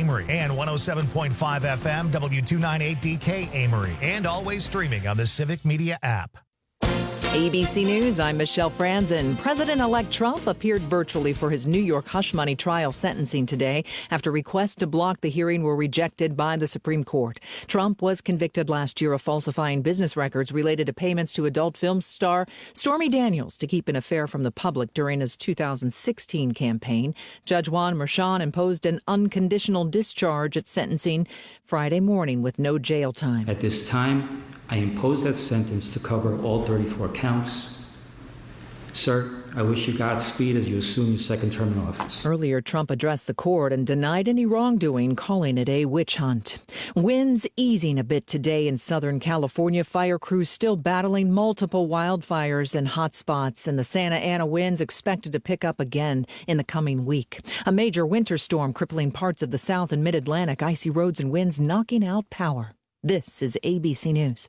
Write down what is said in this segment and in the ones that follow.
Amory, and 107.5 FM W298DK Amory, and always streaming on the Civic Media app. ABC News, I'm Michelle Franzen. President-elect Trump appeared virtually for his New York hush money trial sentencing today after requests to block the hearing were rejected by the Supreme Court. Trump was convicted last year of falsifying business records related to payments to adult film star Stormy Daniels to keep an affair from the public during his 2016 campaign. Judge Juan Merchan imposed an unconditional discharge at sentencing Friday morning with no jail time. At this time, I impose that sentence to cover all 34 counts. Sir, I wish you Godspeed as you assume your second term in office. Earlier, Trump addressed the court and denied any wrongdoing, calling it a witch hunt. Winds easing a bit today in Southern California. Fire crews still battling multiple wildfires and hot spots, and the Santa Ana winds expected to pick up again in the coming week. A major winter storm crippling parts of the South and Mid-Atlantic. Icy roads and winds knocking out power. This is ABC News.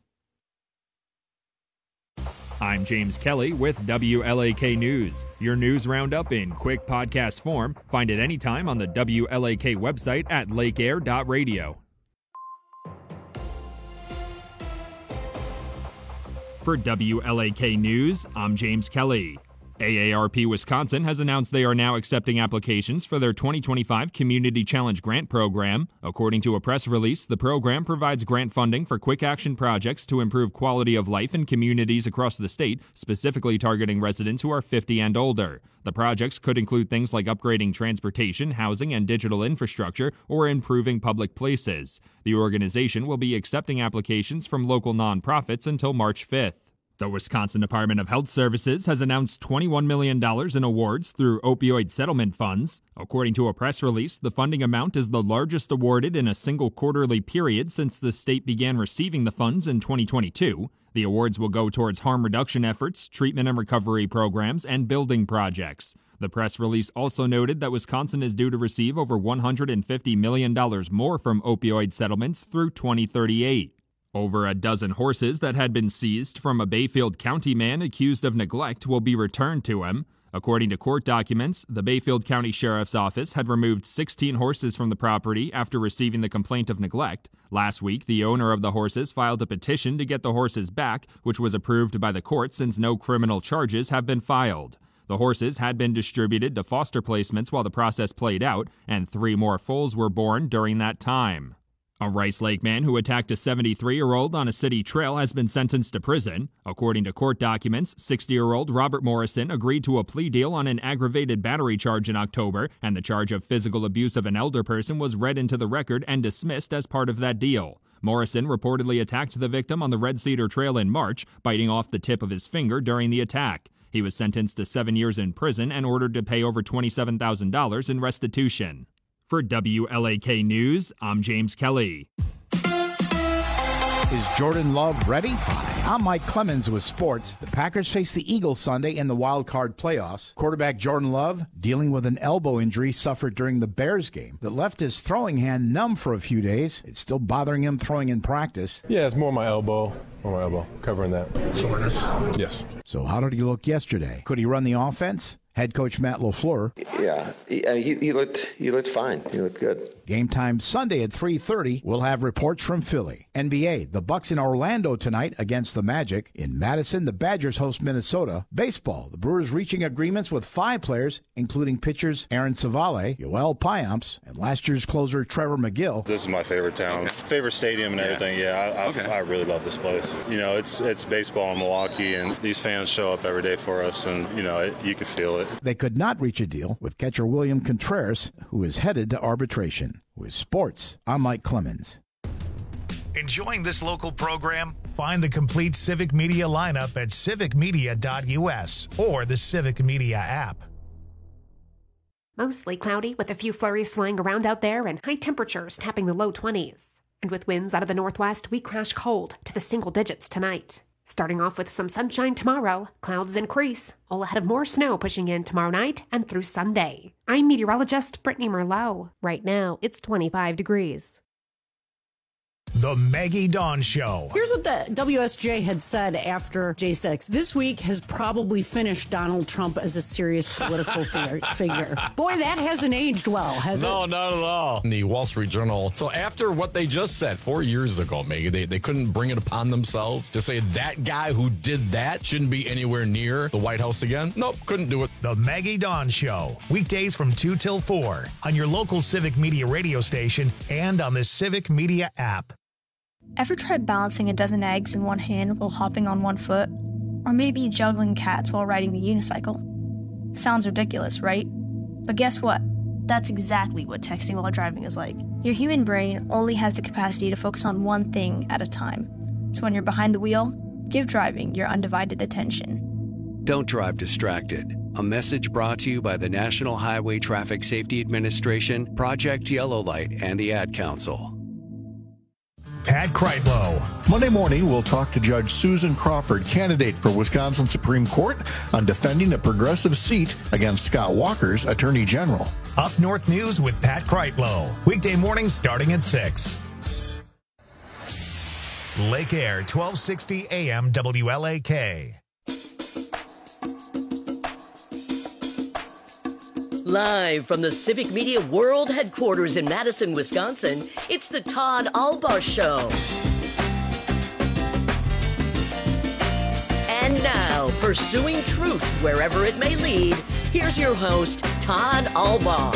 I'm James Kelly with WLAK News. Your news roundup in quick podcast form. Find it anytime on the WLAK website at lakeair.radio. For WLAK News, I'm James Kelly. AARP Wisconsin has announced they are now accepting applications for their 2025 Community Challenge Grant Program. According to a press release, the program provides grant funding for quick action projects to improve quality of life in communities across the state, specifically targeting residents who are 50 and older. The projects could include things like upgrading transportation, housing, and digital infrastructure, or improving public places. The organization will be accepting applications from local nonprofits until March 5th. The Wisconsin Department of Health Services has announced $21 million in awards through opioid settlement funds. According to a press release, the funding amount is the largest awarded in a single quarterly period since the state began receiving the funds in 2022. The awards will go towards harm reduction efforts, treatment and recovery programs, and building projects. The press release also noted that Wisconsin is due to receive over $150 million more from opioid settlements through 2038. Over a dozen horses that had been seized from a Bayfield County man accused of neglect will be returned to him. According to court documents, the Bayfield County Sheriff's Office had removed 16 horses from the property after receiving the complaint of neglect. Last week, the owner of the horses filed a petition to get the horses back, which was approved by the court since no criminal charges have been filed. The horses had been distributed to foster placements while the process played out, and 3 more foals were born during that time. A Rice Lake man who attacked a 73-year-old on a city trail has been sentenced to prison. According to court documents, 60-year-old Robert Morrison agreed to a plea deal on an aggravated battery charge in October, and the charge of physical abuse of an elder person was read into the record and dismissed as part of that deal. Morrison reportedly attacked the victim on the Red Cedar Trail in March, biting off the tip of his finger during the attack. He was sentenced to 7 years in prison and ordered to pay over $27,000 in restitution. For WLAK News, I'm James Kelly. Is Jordan Love ready? Hi, I'm Mike Clemens with sports. The Packers face the Eagles Sunday in the wild card playoffs. Quarterback Jordan Love dealing with an elbow injury suffered during the Bears game that left his throwing hand numb for a few days. It's still bothering him throwing in practice. Yeah, it's more my elbow. Covering that. Soreness? Yes. So how did he look yesterday? Could he run the offense? Head coach Matt LaFleur. Yeah, he looked fine. He looked good. Game time Sunday at 3:30. We'll have reports from Philly. NBA, the Bucks in Orlando tonight against the Magic. In Madison, the Badgers host Minnesota. Baseball, the Brewers reaching agreements with 5 players, including pitchers Aaron Savale, Yoel Payamps, and last year's closer Trevor McGill. This is my favorite town, favorite stadium and everything. I really love this place. You know, it's baseball in Milwaukee, and these fans show up every day for us, and you can feel it. They could not reach a deal with catcher William Contreras, who is headed to arbitration. With sports, I'm Mike Clemens. Enjoying this local program? Find the complete Civic Media lineup at civicmedia.us or the Civic Media app. Mostly cloudy with a few flurries flying around out there and high temperatures tapping the low 20s. And with winds out of the northwest, we crash cold to the single digits tonight. Starting off with some sunshine tomorrow, clouds increase, all ahead of more snow pushing in tomorrow night and through Sunday. I'm meteorologist Brittany Merlot. Right now, it's 25 degrees. The Maggie Dawn Show. Here's what the WSJ had said after J6. This week has probably finished Donald Trump as a serious political figure. Boy, that hasn't aged well, has it? No, not at all. In the Wall Street Journal. So after what they just said 4 years ago, Maggie, they couldn't bring it upon themselves to say that guy who did that shouldn't be anywhere near the White House again. Nope, couldn't do it. The Maggie Dawn Show. Weekdays from 2 till 4 on your local Civic Media radio station and on the Civic Media app. Ever tried balancing a dozen eggs in one hand while hopping on one foot? Or maybe juggling cats while riding a unicycle? Sounds ridiculous, right? But guess what? That's exactly what texting while driving is like. Your human brain only has the capacity to focus on one thing at a time. So when you're behind the wheel, give driving your undivided attention. Don't drive distracted. A message brought to you by the National Highway Traffic Safety Administration, Project Yellow Light, and the Ad Council. Pat Kreitlow. Monday morning, we'll talk to Judge Susan Crawford, candidate for Wisconsin Supreme Court, on defending a progressive seat against Scott Walker's Attorney General. Up North News with Pat Kreitlow. Weekday mornings starting at 6. Lake Air, 1260 AM WLAK. Live from the Civic Media World Headquarters in Madison, Wisconsin, it's the Todd Albaugh Show. And now, pursuing truth wherever it may lead, here's your host, Todd Albaugh.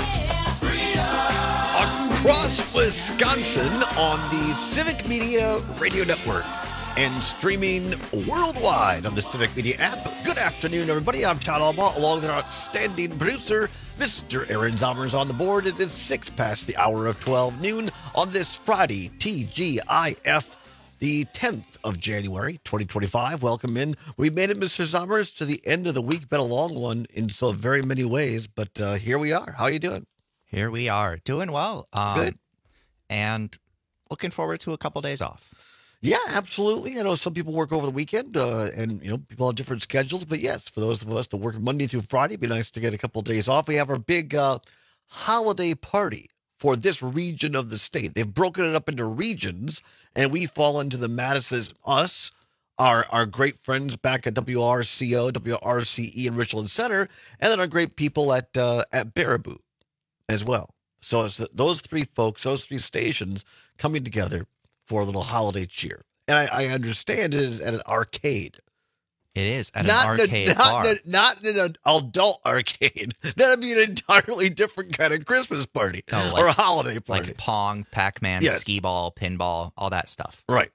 Across Wisconsin on the Civic Media Radio Network and streaming worldwide on the Civic Media app. Good afternoon, everybody. I'm Todd Albaugh, along with our outstanding producer, Mr. Aaron Zommers on the board. It is 6 past the hour of 12 noon on this Friday, TGIF, the 10th of January, 2025. Welcome in. We made it, Mr. Zommers, to the end of the week. Been a long one in so very many ways, but here we are. How are you doing? Here we are. Doing well. Good. And looking forward to a couple days off. Yeah, absolutely. I know some people work over the weekend, and people have different schedules. But yes, for those of us that work Monday through Friday, it'd be nice to get a couple of days off. We have our big holiday party for this region of the state. They've broken it up into regions, and we fall into the Madison's us, our great friends back at WRCO, WRCE in Richland Center, and then our great people at Baraboo as well. So it's those three folks, those three stations coming together for a little holiday cheer. And I understand it is at an arcade. It is at an arcade bar. Not in an adult arcade. That'd be an entirely different kind of Christmas party or a holiday party. Like Pong, Pac-Man, skee ball, pinball, all that stuff. Right.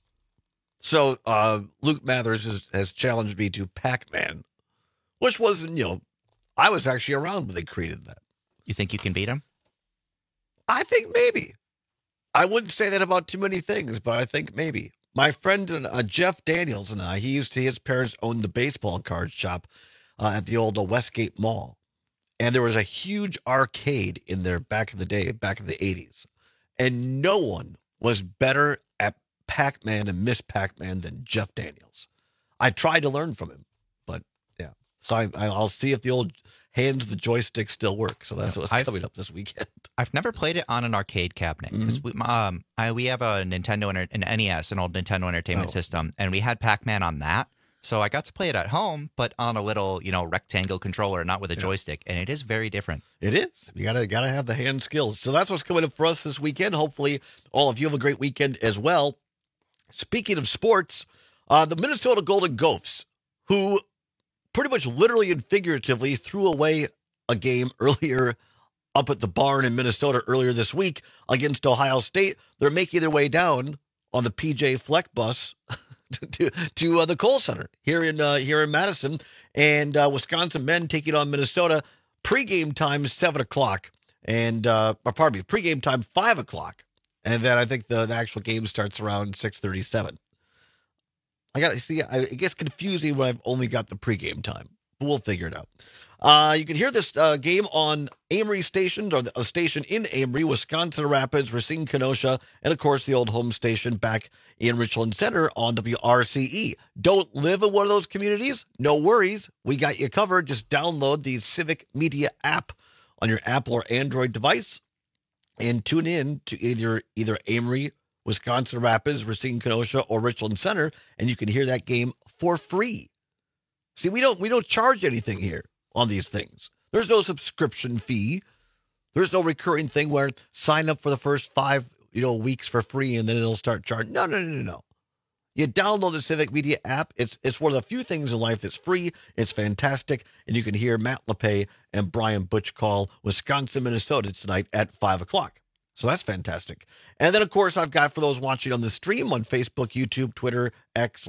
So Luke Mathers has challenged me to Pac-Man, which wasn't, I was actually around when they created that. You think you can beat him? I think maybe. I wouldn't say that about too many things, but I think maybe. My friend Jeff Daniels and I, his parents owned the baseball card shop at the old Westgate Mall. And there was a huge arcade in there back in the day, back in the 80s. And no one was better at Pac-Man and Miss Pac-Man than Jeff Daniels. I tried to learn from him, but yeah. So I'll see if the old hands the joystick still work. So that's what's coming up this weekend. I've never played it on an arcade cabinet because we have a Nintendo, an NES, an old Nintendo Entertainment System, and we had Pac-Man on that. So I got to play it at home, but on a little, rectangle controller, not with a joystick, and it is very different. It is. You gotta have the hand skills. So that's what's coming up for us this weekend. Hopefully, all of you have a great weekend as well. Speaking of sports, the Minnesota Golden Gophers, who pretty much literally and figuratively threw away a game earlier up at the barn in Minnesota earlier this week against Ohio State. They're making their way down on the PJ Fleck bus to the Kohl Center here in Madison, and Wisconsin men taking on Minnesota. Pregame time 7:00, and pregame time 5:00, and then I think the actual game starts around 6:37. It gets confusing when I've only got the pregame time, but we'll figure it out. You can hear this game on Amory station, or a station in Amory, Wisconsin Rapids, Racine, Kenosha, and of course the old home station back in Richland Center on WRCE. Don't live in one of those communities? No worries. We got you covered. Just download the Civic Media app on your Apple or Android device and tune in to either Amory Wisconsin Rapids, Racine Kenosha, or Richland Center, and you can hear that game for free. See, we don't charge anything here on these things. There's no subscription fee. There's no recurring thing where sign up for the first 5 weeks for free and then it'll start charging. No. You download the Civic Media app. It's one of the few things in life that's free. It's fantastic. And you can hear Matt LePay and Brian Butch call Wisconsin, Minnesota tonight at 5 o'clock. So that's fantastic. And then, of course, I've got for those watching on the stream on Facebook, YouTube, Twitter, X,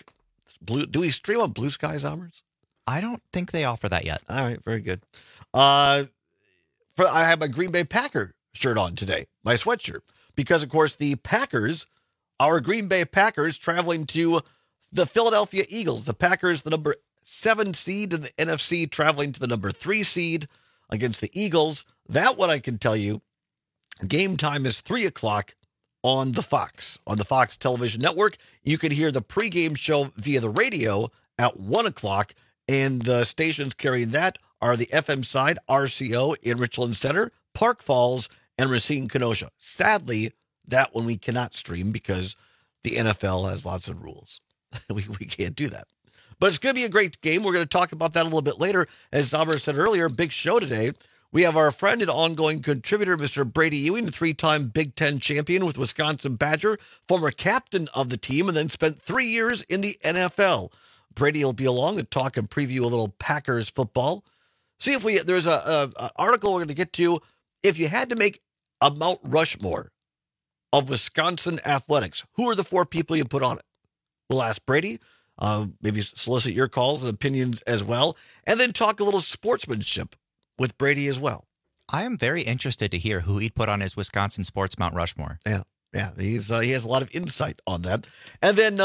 do we stream on Blue Sky, Zommers? I don't think they offer that yet. All right, very good. I have my Green Bay Packer shirt on today, my sweatshirt, because, of course, the Packers, our Green Bay Packers, traveling to the Philadelphia Eagles. The Packers, the number 7 seed in the NFC, traveling to the number 3 seed against the Eagles. That one I can tell you, game time is 3 o'clock on the Fox television network. You can hear the pregame show via the radio at 1 o'clock, and the stations carrying that are the FM side, RCO in Richland Center, Park Falls, and Racine Kenosha. Sadly, that one we cannot stream because the NFL has lots of rules. we can't do that. But it's going to be a great game. We're going to talk about that a little bit later. As Zommer said earlier, big show today. We have our friend and ongoing contributor, Mr. Brady Ewing, 3-time Big Ten champion with Wisconsin Badger, former captain of the team, and then spent 3 years in the NFL. Brady will be along to talk and preview a little Packers football. See if there's a article we're going to get to. If you had to make a Mount Rushmore of Wisconsin athletics, who are the 4 people you put on it? We'll ask Brady, maybe solicit your calls and opinions as well, and then talk a little sportsmanship with Brady as well. I am very interested to hear who he'd put on his Wisconsin sports Mount Rushmore. Yeah, he has a lot of insight on that. And then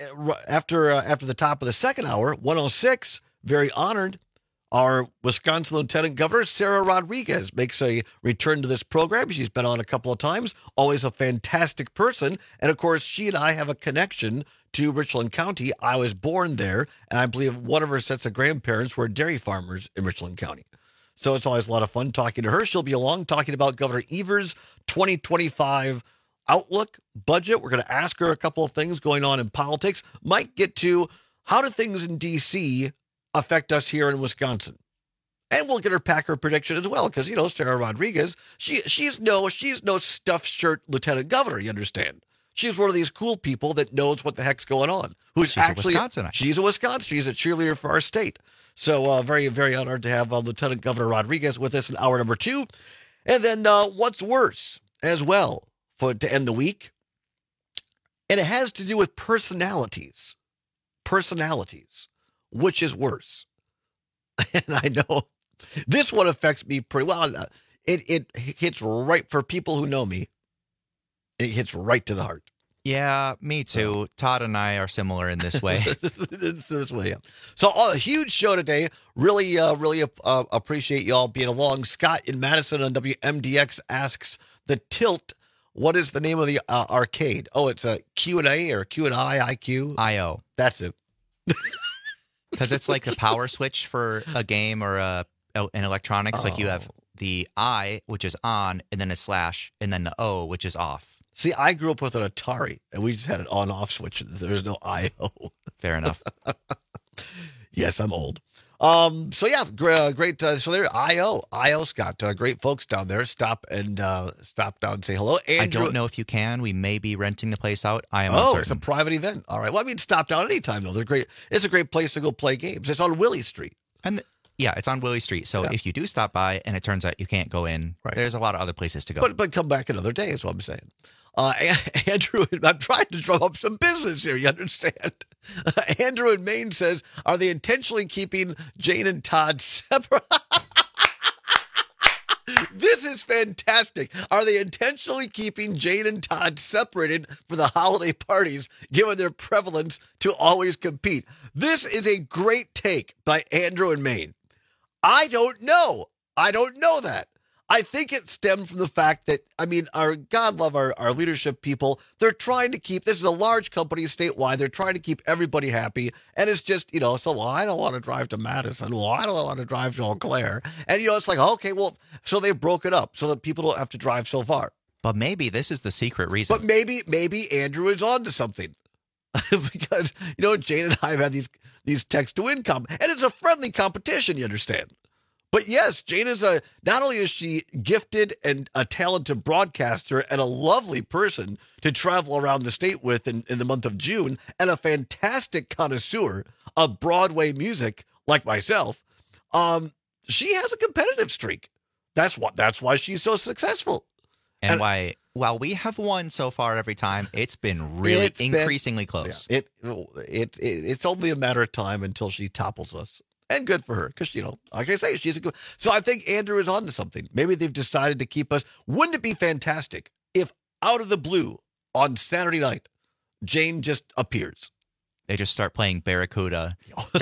after the top of the second hour, 106, very honored, our Wisconsin Lieutenant Governor, Sarah Rodriguez, makes a return to this program. She's been on a couple of times, always a fantastic person. And, of course, she and I have a connection to Richland County. I was born there, and I believe one of her sets of grandparents were dairy farmers in Richland County. So it's always a lot of fun talking to her. She'll be along talking about Governor Evers' 2025 outlook, budget. We're going to ask her a couple of things going on in politics. Might get to how do things in D.C. affect us here in Wisconsin. And we'll get her Packer prediction as well, because, Sarah Rodriguez, she's no stuffed shirt lieutenant governor, you understand. She's one of these cool people that knows what the heck's going on. She's a Wisconsinite. She's a Wisconsin. She's a cheerleader for our state. So very, very honored to have Lieutenant Governor Rodriguez with us in hour number 2. And then what's worse as well to end the week. And it has to do with personalities. Personalities. Which is worse? And I know this one affects me pretty well. It hits right, for people who know me, it hits right to the heart. Yeah, me too. Todd and I are similar in this way. this way, yeah. So a huge show today. Really appreciate y'all being along. Scott in Madison on WMDX asks The Tilt, what is the name of the arcade? Oh, it's a Q&A or Q&I, IQ? IO. That's it. Because it's like the power switch for a game or in electronics. Like you have the I, which is on, and then a slash, and then the O, which is off. See, I grew up with an Atari, and we just had an on-off switch. There's no I/O. Fair enough. Yes, I'm old. So yeah, great. So there, I/O Scott, great folks down there. Stop down and say hello. Andrew, I don't know if you can. We may be renting the place out. I am uncertain. It's a private event. All right. Well, I mean, stop down anytime though. They're great. It's a great place to go play games. It's on Willie Street. And yeah, it's on Willie Street. So if you do stop by and it turns out you can't go in, there's a lot of other places to go. But come back another day is what I'm saying. Andrew, I'm trying to drum up some business here, you understand? Andrew in Maine says, are they intentionally keeping Jane and Todd separate? This is fantastic. Are they intentionally keeping Jane and Todd separated for the holiday parties, given their prevalence to always compete? This is a great take by Andrew in Maine. I don't know that. I think it stemmed from the fact that, God love our leadership people. They're trying to keep, this is a large company statewide. They're trying to keep everybody happy. And it's just, I don't want to drive to Madison. Well, I don't want to drive to Eau Claire. And, it's like, okay, well, so they broke it up so that people don't have to drive so far. But maybe this is the secret reason. But maybe Andrew is on to something. Because, Jane and I have had these text to income, and it's a friendly competition, you understand. But yes, Jane is not only is she gifted and a talented broadcaster and a lovely person to travel around the state with in the month of June, and a fantastic connoisseur of Broadway music like myself, she has a competitive streak. That's why she's so successful. And why, while we have won so far every time, it's been really increasingly close. Yeah, it's only a matter of time until she topples us. And good for her, because, like I say, she's a good. So I think Andrew is on to something. Maybe they've decided to keep us. Wouldn't it be fantastic if out of the blue on Saturday night, Jane just appears? They just start playing Barracuda.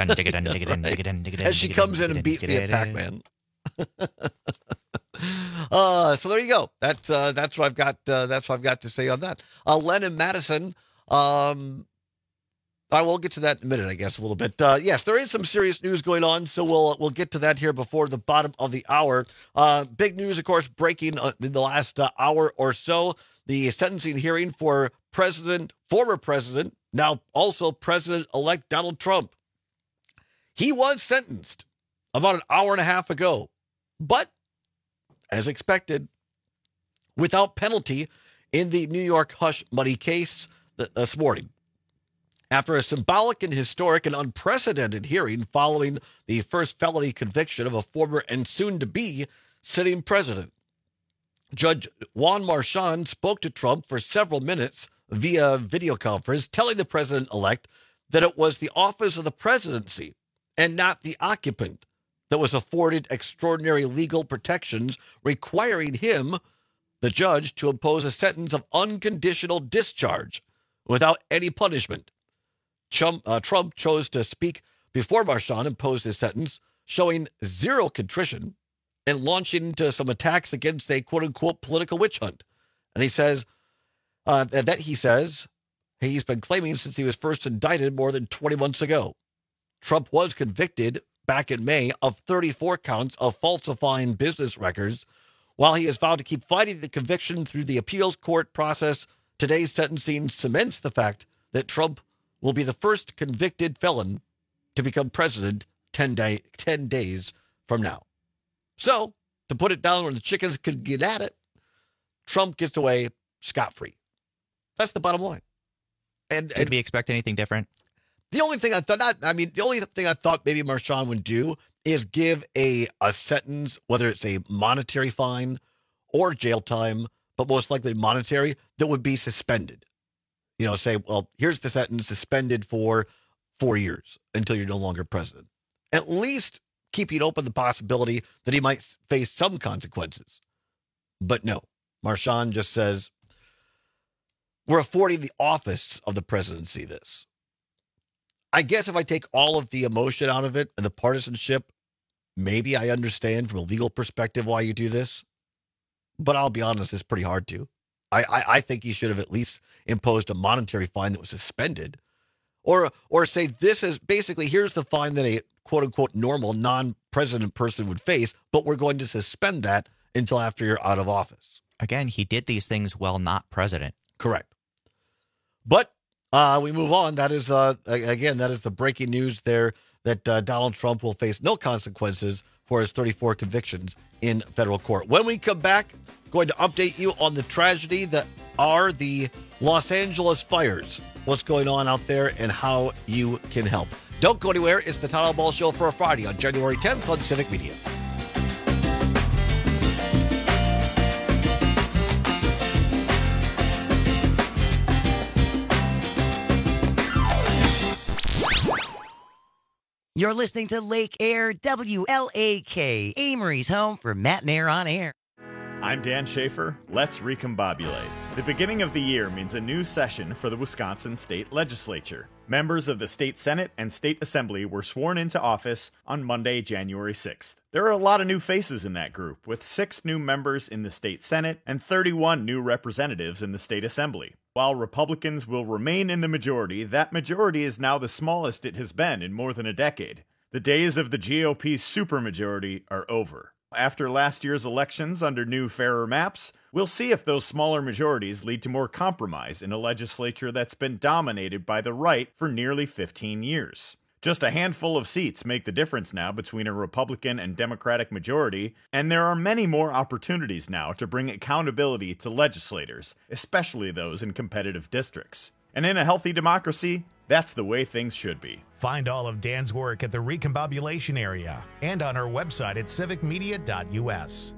As she comes in and beats me at Pac-Man. So there you go. That's what I've got. That's what I've got to say on that. Len and Madison. I will get to that in a minute, I guess, a little bit. Yes, there is some serious news going on, so we'll get to that here before the bottom of the hour. Big news, of course, breaking in the last hour or so. The sentencing hearing for former president, now also President-elect Donald Trump. He was sentenced about an hour and a half ago, but as expected, without penalty in the New York hush money case this morning. After a symbolic and historic and unprecedented hearing following the first felony conviction of a former and soon-to-be sitting president. Judge Juan Marchand spoke to Trump for several minutes via video conference, telling the president-elect that it was the office of the presidency and not the occupant that was afforded extraordinary legal protections, requiring him, the judge, to impose a sentence of unconditional discharge without any punishment. Trump chose to speak before Marchand imposed his sentence, showing zero contrition and launching into some attacks against a quote-unquote political witch hunt. And he says he's been claiming since he was first indicted more than 20 months ago. Trump was convicted back in May of 34 counts of falsifying business records. While he has vowed to keep fighting the conviction through the appeals court process, today's sentencing cements the fact that Trump will be the first convicted felon to become president 10 days from now. So, to put it down when the chickens could get at it, Trump gets away scot-free. That's the bottom line. And did we expect anything different? The only thing I thought maybe Marchand would do is give a sentence, whether it's a monetary fine or jail time, but most likely monetary, that would be suspended. Say, well, here's the sentence, suspended for 4 years until you're no longer president. At least keeping open the possibility that he might face some consequences. But no, Marchand just says, we're affording the office of the presidency this. I guess if I take all of the emotion out of it and the partisanship, maybe I understand from a legal perspective why you do this. But I'll be honest, it's pretty hard to. I think he should have at least imposed a monetary fine that was suspended. Or say this is basically, here's the fine that a quote-unquote normal non-president person would face, but we're going to suspend that until after you're out of office. Again, he did these things while not president. Correct. But we move on. That is, again, that is the breaking news there, that Donald Trump will face no consequences for his 34 convictions in federal court. When we come back, going to update you on the tragedy that are the Los Angeles fires. What's going on out there and how you can help. Don't go anywhere. It's the Town Hall Show for a Friday on January 10th on Civic Media. You're listening to Lake Air WLAK, Amory's home for Matt and Air on Air. I'm Dan Schaefer. Let's recombobulate. The beginning of the year means a new session for the Wisconsin State Legislature. Members of the State Senate and State Assembly were sworn into office on Monday, January 6th. There are a lot of new faces in that group, with 6 new members in the State Senate and 31 new representatives in the State Assembly. While Republicans will remain in the majority, that majority is now the smallest it has been in more than a decade. The days of the GOP's supermajority are over. After last year's elections under new, fairer maps, We'll see if those smaller majorities lead to more compromise in a legislature that's been dominated by the right for nearly 15 years. Just a handful of seats make the difference now between a Republican and Democratic majority, and there are many more opportunities now to bring accountability to legislators, especially those in competitive districts. And in a healthy democracy, that's the way things should be. Find all of Dan's work at the Recombobulation area and on our website at civicmedia.us.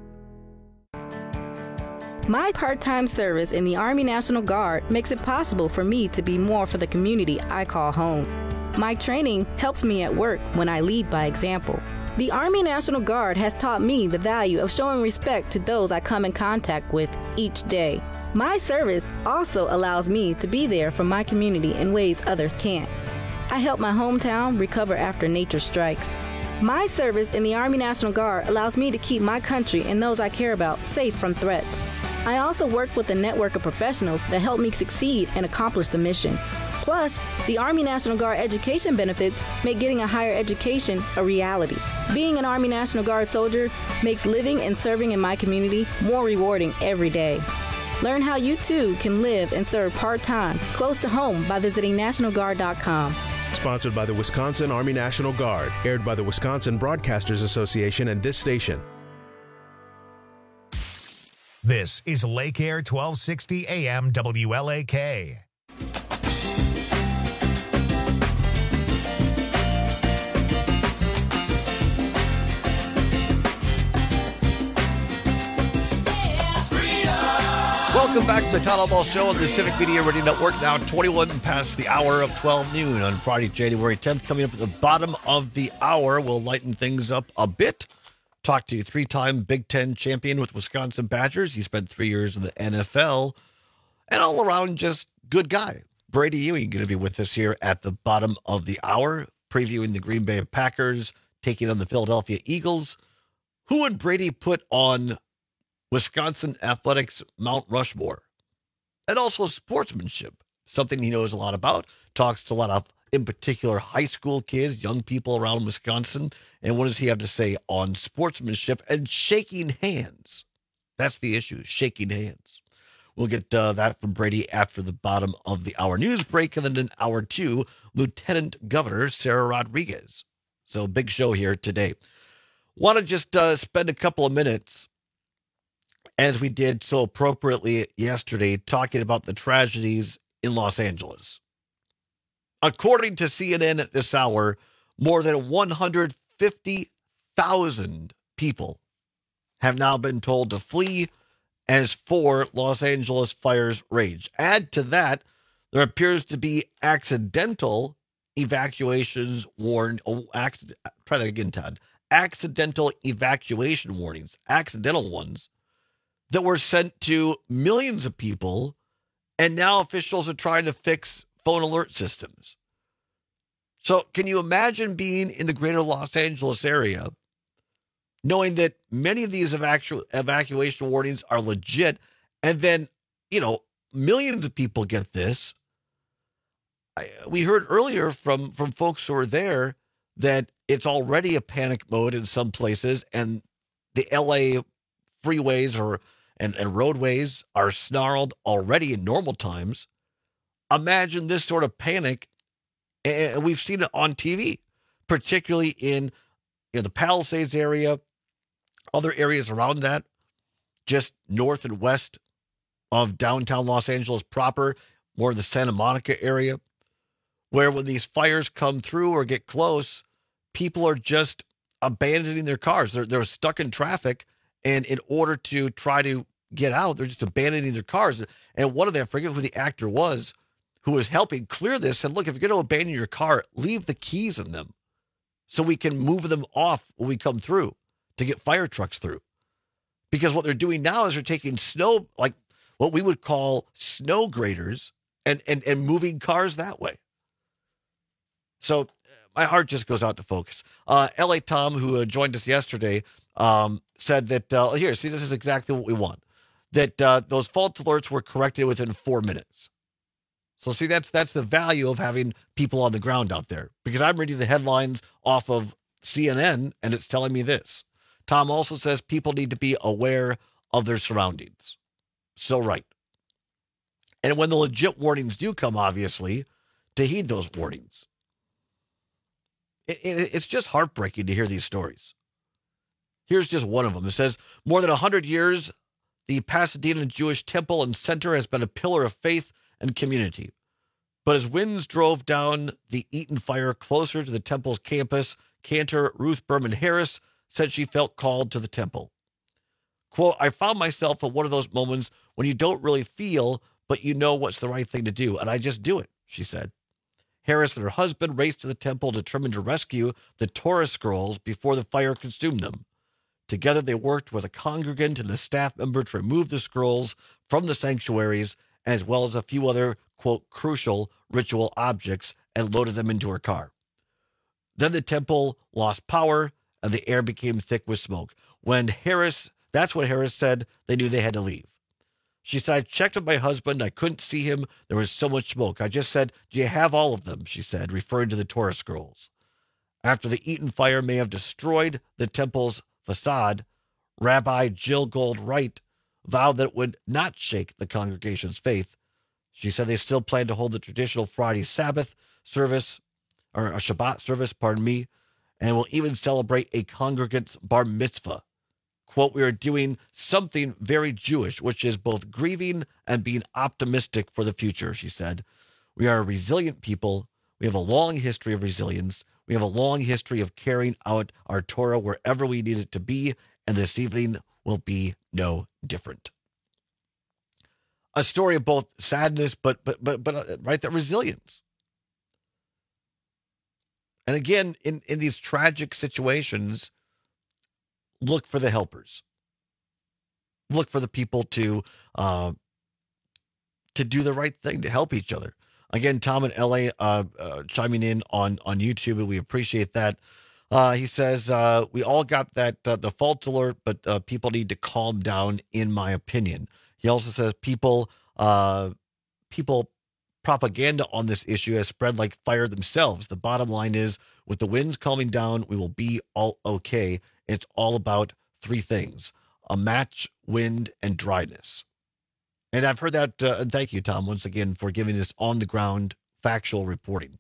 My part-time service in the Army National Guard makes it possible for me to be more for the community I call home. My training helps me at work when I lead by example. The Army National Guard has taught me the value of showing respect to those I come in contact with each day. My service also allows me to be there for my community in ways others can't. I help my hometown recover after nature strikes. My service in the Army National Guard allows me to keep my country and those I care about safe from threats. I also work with a network of professionals that help me succeed and accomplish the mission. Plus, the Army National Guard education benefits make getting a higher education a reality. Being an Army National Guard soldier makes living and serving in my community more rewarding every day. Learn how you too can live and serve part-time close to home by visiting NationalGuard.com. Sponsored by the Wisconsin Army National Guard, aired by the Wisconsin Broadcasters Association and this station. This is Lake Air 1260 AM WLAK. Welcome back to the Town Hall Ball Show on the Civic Media Radio Network. Now 21 past the hour of 12 noon on Friday, January 10th. Coming up at the bottom of the hour, we'll lighten things up a bit. Talk to you, three-time Big Ten champion with Wisconsin Badgers. He spent 3 years in the NFL. And all around, just good guy. Brady Ewing going to be with us here at the bottom of the hour, previewing the Green Bay Packers, taking on the Philadelphia Eagles. Who would Brady put on Wisconsin athletics Mount Rushmore? And also sportsmanship, something he knows a lot about, talks to a lot of, in particular, high school kids, young people around Wisconsin. And what does he have to say on sportsmanship and shaking hands? That's the issue, shaking hands. We'll get that from Brady after the bottom of the hour news break. And then in hour two, Lieutenant Governor Sarah Rodriguez. So big show here today. Want to just spend a couple of minutes, as we did so appropriately yesterday, talking about the tragedies in Los Angeles. According to CNN at this hour, more than 150,000 people have now been told to flee as 4 Los Angeles fires rage. Add to that, there appears to be accidental evacuations warned. Try that again, Todd. Accidental evacuation warnings, accidental ones, that were sent to millions of people, and now officials are trying to fix phone alert systems. So can you imagine being in the greater Los Angeles area, knowing that many of these evacuation warnings are legit, and then, millions of people get this? We heard earlier from folks who were there that it's already a panic mode in some places, and the LA freeways and roadways are snarled already in normal times. Imagine this sort of panic, and we've seen it on TV, particularly in the Palisades area, other areas around that, just north and west of downtown Los Angeles proper, more of the Santa Monica area, where when these fires come through or get close, people are just abandoning their cars. They're stuck in traffic, and in order to try to get out, they're just abandoning their cars. And one of them, I forget who the actor was, who was helping clear this, said, look, if you're going to abandon your car, leave the keys in them so we can move them off when we come through to get fire trucks through. Because what they're doing now is they're taking snow, like what we would call snow graders, and moving cars that way. So my heart just goes out to folks. L.A. Tom, who joined us yesterday, said that, this is exactly what we want, that those false alerts were corrected within 4 minutes. So see, that's the value of having people on the ground out there, because I'm reading the headlines off of CNN, and it's telling me this. Tom also says people need to be aware of their surroundings. so right. And when the legit warnings do come, obviously, to heed those warnings. It's just heartbreaking to hear these stories. Here's just one of them. It says, more than 100 years, the Pasadena Jewish Temple and Center has been a pillar of faith and community. But as winds drove down the Eaton fire closer to the temple's campus, cantor Ruth Berman Harris said she felt called to the temple. Quote, I found myself at one of those moments when you don't really feel, but you know what's the right thing to do, and I just do it, she said. Harris and her husband raced to the temple determined to rescue the Torah scrolls before the fire consumed them. Together, they worked with a congregant and a staff member to remove the scrolls from the sanctuaries, as well as a few other, quote, crucial ritual objects, and loaded them into her car. Then the temple lost power, and the air became thick with smoke. That's when Harris said they knew they had to leave. She said, I checked with my husband. I couldn't see him. There was so much smoke. I just said, do you have all of them? She said, referring to the Torah scrolls. After the Eaton fire may have destroyed the temple's facade, Rabbi Jill Gold Wright vowed that it would not shake the congregation's faith. She said they still plan to hold the traditional Friday Sabbath service, or a Shabbat service, and will even celebrate a congregant's bar mitzvah. Quote, we are doing something very Jewish, which is both grieving and being optimistic for the future, she said. We are a resilient people. We have a long history of resilience. We have a long history of carrying out our Torah wherever we need it to be, and this evening will be no different. A story of both sadness, but right, that resilience. And again, in these tragic situations, look for the helpers. Look for the people to do the right thing, to help each other. Again, Tom in LA chiming in on YouTube, and we appreciate that. He says, we all got that the fault alert, but people need to calm down, in my opinion. He also says people propaganda on this issue has spread like fire themselves. The bottom line is, with the winds calming down, we will be all okay. It's all about three things: a match, wind, and dryness. And I've heard that, and thank you, Tom, once again, for giving this on-the-ground factual reporting.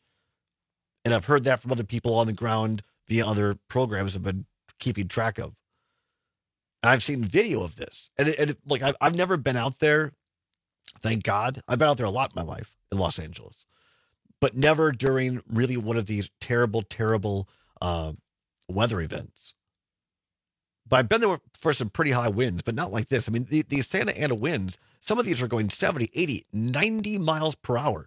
And I've heard that from other people on the ground via other programs I've been keeping track of. And I've seen video of this. And look, I've never been out there, thank God. I've been out there a lot in my life in Los Angeles. But never during really one of these terrible, terrible weather events. But I've been there for some pretty high winds, but not like this. I mean, these Santa Ana winds, some of these are going 70, 80, 90 miles per hour.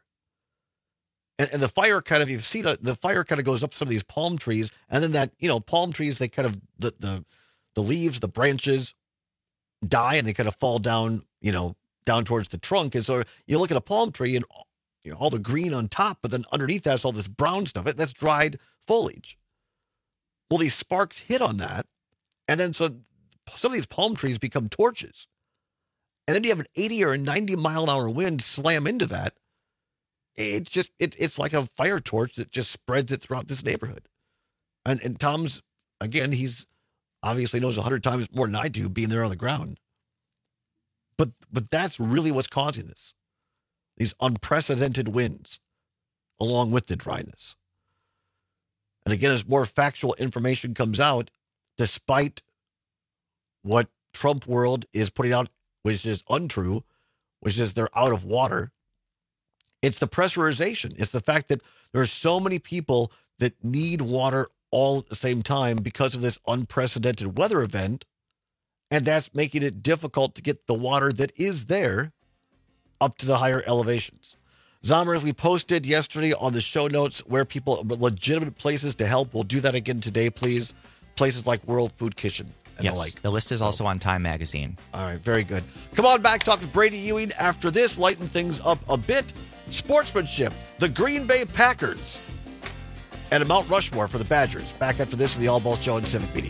And the fire kind of, you've seen the fire kind of goes up some of these palm trees. And then that, palm trees, they kind of, the leaves, the branches die and they kind of fall down, down towards the trunk. And so you look at a palm tree and all the green on top, but then underneath that's all this brown stuff. That's dried foliage. Well, these sparks hit on that. And then so some of these palm trees become torches. And then you have an 80 or a 90 mile an hour wind slam into that. It's like a fire torch that just spreads it throughout this neighborhood. And Tom's, again, he's obviously knows 100 times more than I do being there on the ground. But that's really what's causing this. These unprecedented winds, along with the dryness. And again, as more factual information comes out, despite what Trump world is putting out, which is untrue, which is they're out of water, it's the pressurization. It's the fact that there are so many people that need water all at the same time because of this unprecedented weather event, and that's making it difficult to get the water that is there up to the higher elevations. Zombers, we posted yesterday on the show notes where people, legitimate places to help. We'll do that again today, please. Places like World Food Kitchen and the like. The list is also on Time Magazine. All right, very good. Come on back, talk with Brady Ewing. After this, lighten things up a bit. Sportsmanship, the Green Bay Packers, and a Mount Rushmore for the Badgers. Back after this in the All Ball Show on Civic Media.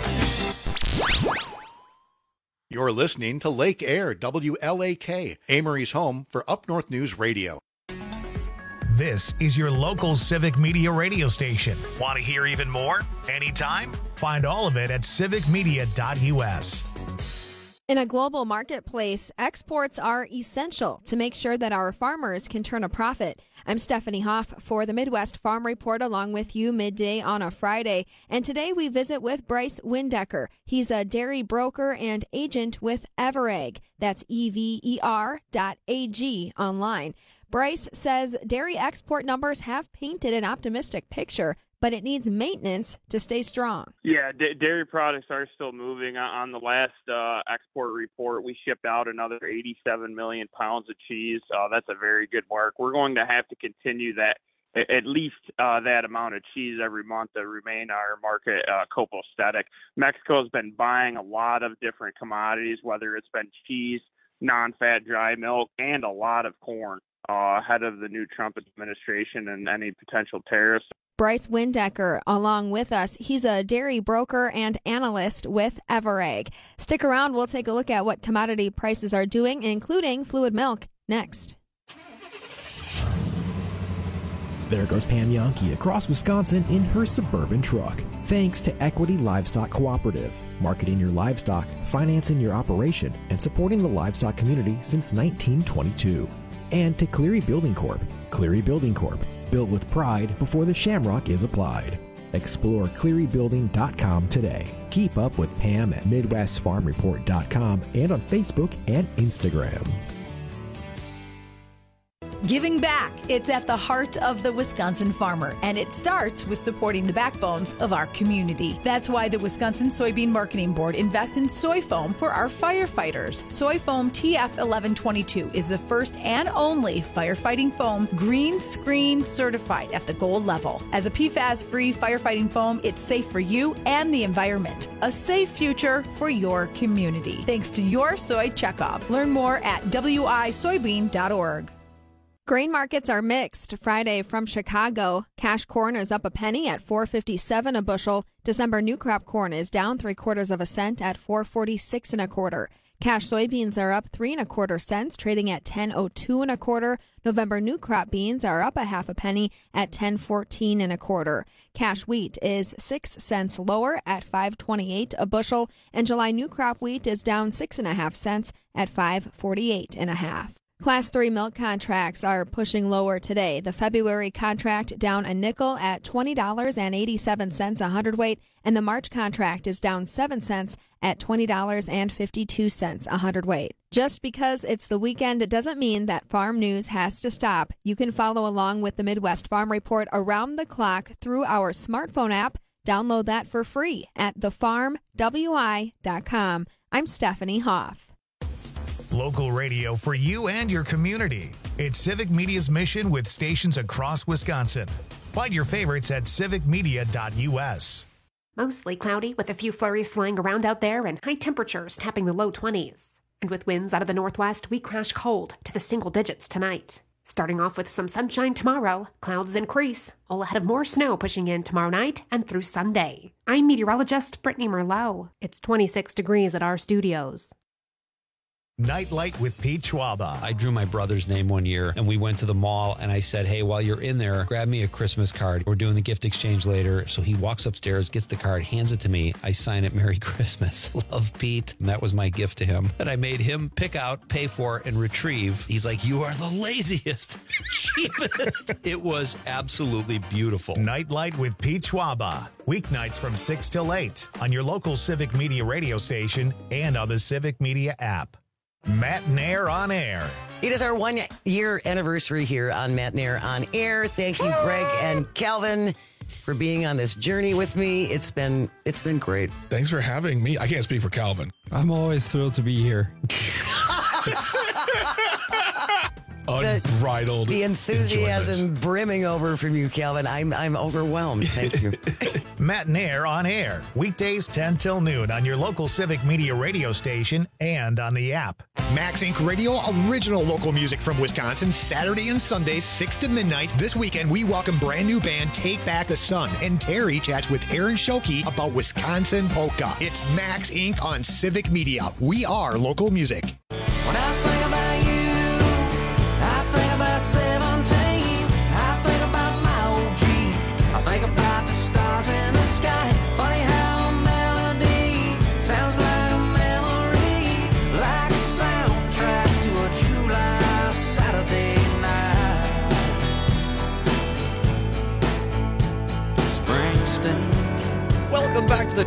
You're listening to Lake Air, WLAK, Amory's home for Up North News Radio. This is your local Civic Media radio station. Want to hear even more? Anytime? Find all of it at civicmedia.us. In a global marketplace, exports are essential to make sure that our farmers can turn a profit. I'm Stephanie Hoff for the Midwest Farm Report, along with you midday on a Friday. And today we visit with Bryce Windecker. He's a dairy broker and agent with Everegg. That's EVER.AG online. Bryce says dairy export numbers have painted an optimistic picture, but it needs maintenance to stay strong. Yeah, dairy products are still moving. On the last export report, we shipped out another 87 million pounds of cheese. That's a very good mark. We're going to have to continue that, at least that amount of cheese every month to remain our market copacetic. Mexico's been buying a lot of different commodities, whether it's been cheese, non-fat dry milk, and a lot of corn ahead of the new Trump administration and any potential tariffs. Bryce Windecker along with us. He's a dairy broker and analyst with Everegg. Stick around. We'll take a look at what commodity prices are doing, including fluid milk, next. There goes Pam Yankee across Wisconsin in her Suburban truck. Thanks to Equity Livestock Cooperative, marketing your livestock, financing your operation, and supporting the livestock community since 1922. And to Cleary Building Corp. Cleary Building Corp. Built with pride before the shamrock is applied. Explore clearybuilding.com today. Keep up with Pam at MidwestFarmReport.com and on Facebook and Instagram. Giving back. It's at the heart of the Wisconsin farmer, and it starts with supporting the backbones of our community. That's why the Wisconsin Soybean Marketing Board invests in soy foam for our firefighters. Soy foam TF1122 is the first and only firefighting foam green screen certified at the gold level. As a PFAS-free firefighting foam, it's safe for you and the environment. A safe future for your community. Thanks to your soy checkoff. Learn more at wisoybean.org. Grain markets are mixed. Friday from Chicago, cash corn is up a penny at $4.57 a bushel. December new crop corn is down 3/4 cents at $4.46 1/4. Cash soybeans are up 3 1/4 cents, trading at $10.02 1/4. November new crop beans are up a half a penny at $10.14 1/4. Cash wheat is 6 cents lower at $5.28 a bushel, and July new crop wheat is down 6.5 cents at $5.48 1/2. Class 3 milk contracts are pushing lower today. The February contract down a nickel at $20.87 a hundredweight, and the March contract is down 7 cents at $20.52 a hundredweight. Just because it's the weekend, it doesn't mean that farm news has to stop. You can follow along with the Midwest Farm Report around the clock through our smartphone app. Download that for free at thefarmwi.com. I'm Stephanie Hoff. Local radio for you and your community. It's Civic Media's mission with stations across Wisconsin. Find your favorites at civicmedia.us. Mostly cloudy with a few flurries flying around out there and high temperatures tapping the low 20s. And with winds out of the northwest, we crash cold to the single digits tonight. Starting off with some sunshine tomorrow, clouds increase, all ahead of more snow pushing in tomorrow night and through Sunday. I'm meteorologist Brittany Merlot. It's 26 degrees at our studios. Nightlight with Pete Schwaba. I drew my brother's name one year, and we went to the mall, and I said, hey, while you're in there, grab me a Christmas card. We're doing the gift exchange later. So he walks upstairs, gets the card, hands it to me. I sign it, Merry Christmas. Love, Pete. And that was my gift to him. And I made him pick out, pay for, and retrieve. He's like, you are the laziest, cheapest. It was absolutely beautiful. Nightlight with Pete Schwaba. Weeknights from 6 till 8 on your local Civic Media radio station and on the Civic Media app. Matt Nair on Air. It is our 1 year anniversary here on Matt Nair on Air. Thank you, Greg and Calvin, for being on this journey with me. It's been great. Thanks for having me. I can't speak for Calvin. I'm always thrilled to be here. Unbridled. The enthusiasm enjoyment. brimming over from you, Calvin. I'm overwhelmed. Thank you. Matt Nair on Air. Weekdays 10 till noon on your local Civic Media radio station and on the app. Max Inc. Radio, original local music from Wisconsin, Saturday and Sundays, 6 to midnight. This weekend, we welcome brand new band Take Back the Sun, and Terry chats with Aaron Schokey about Wisconsin polka. It's Max Inc. on Civic Media. We are local music. When I think about you, I think about 17. I think about my old G. I think about the stars in the sky. Funny how a melody sounds like a memory.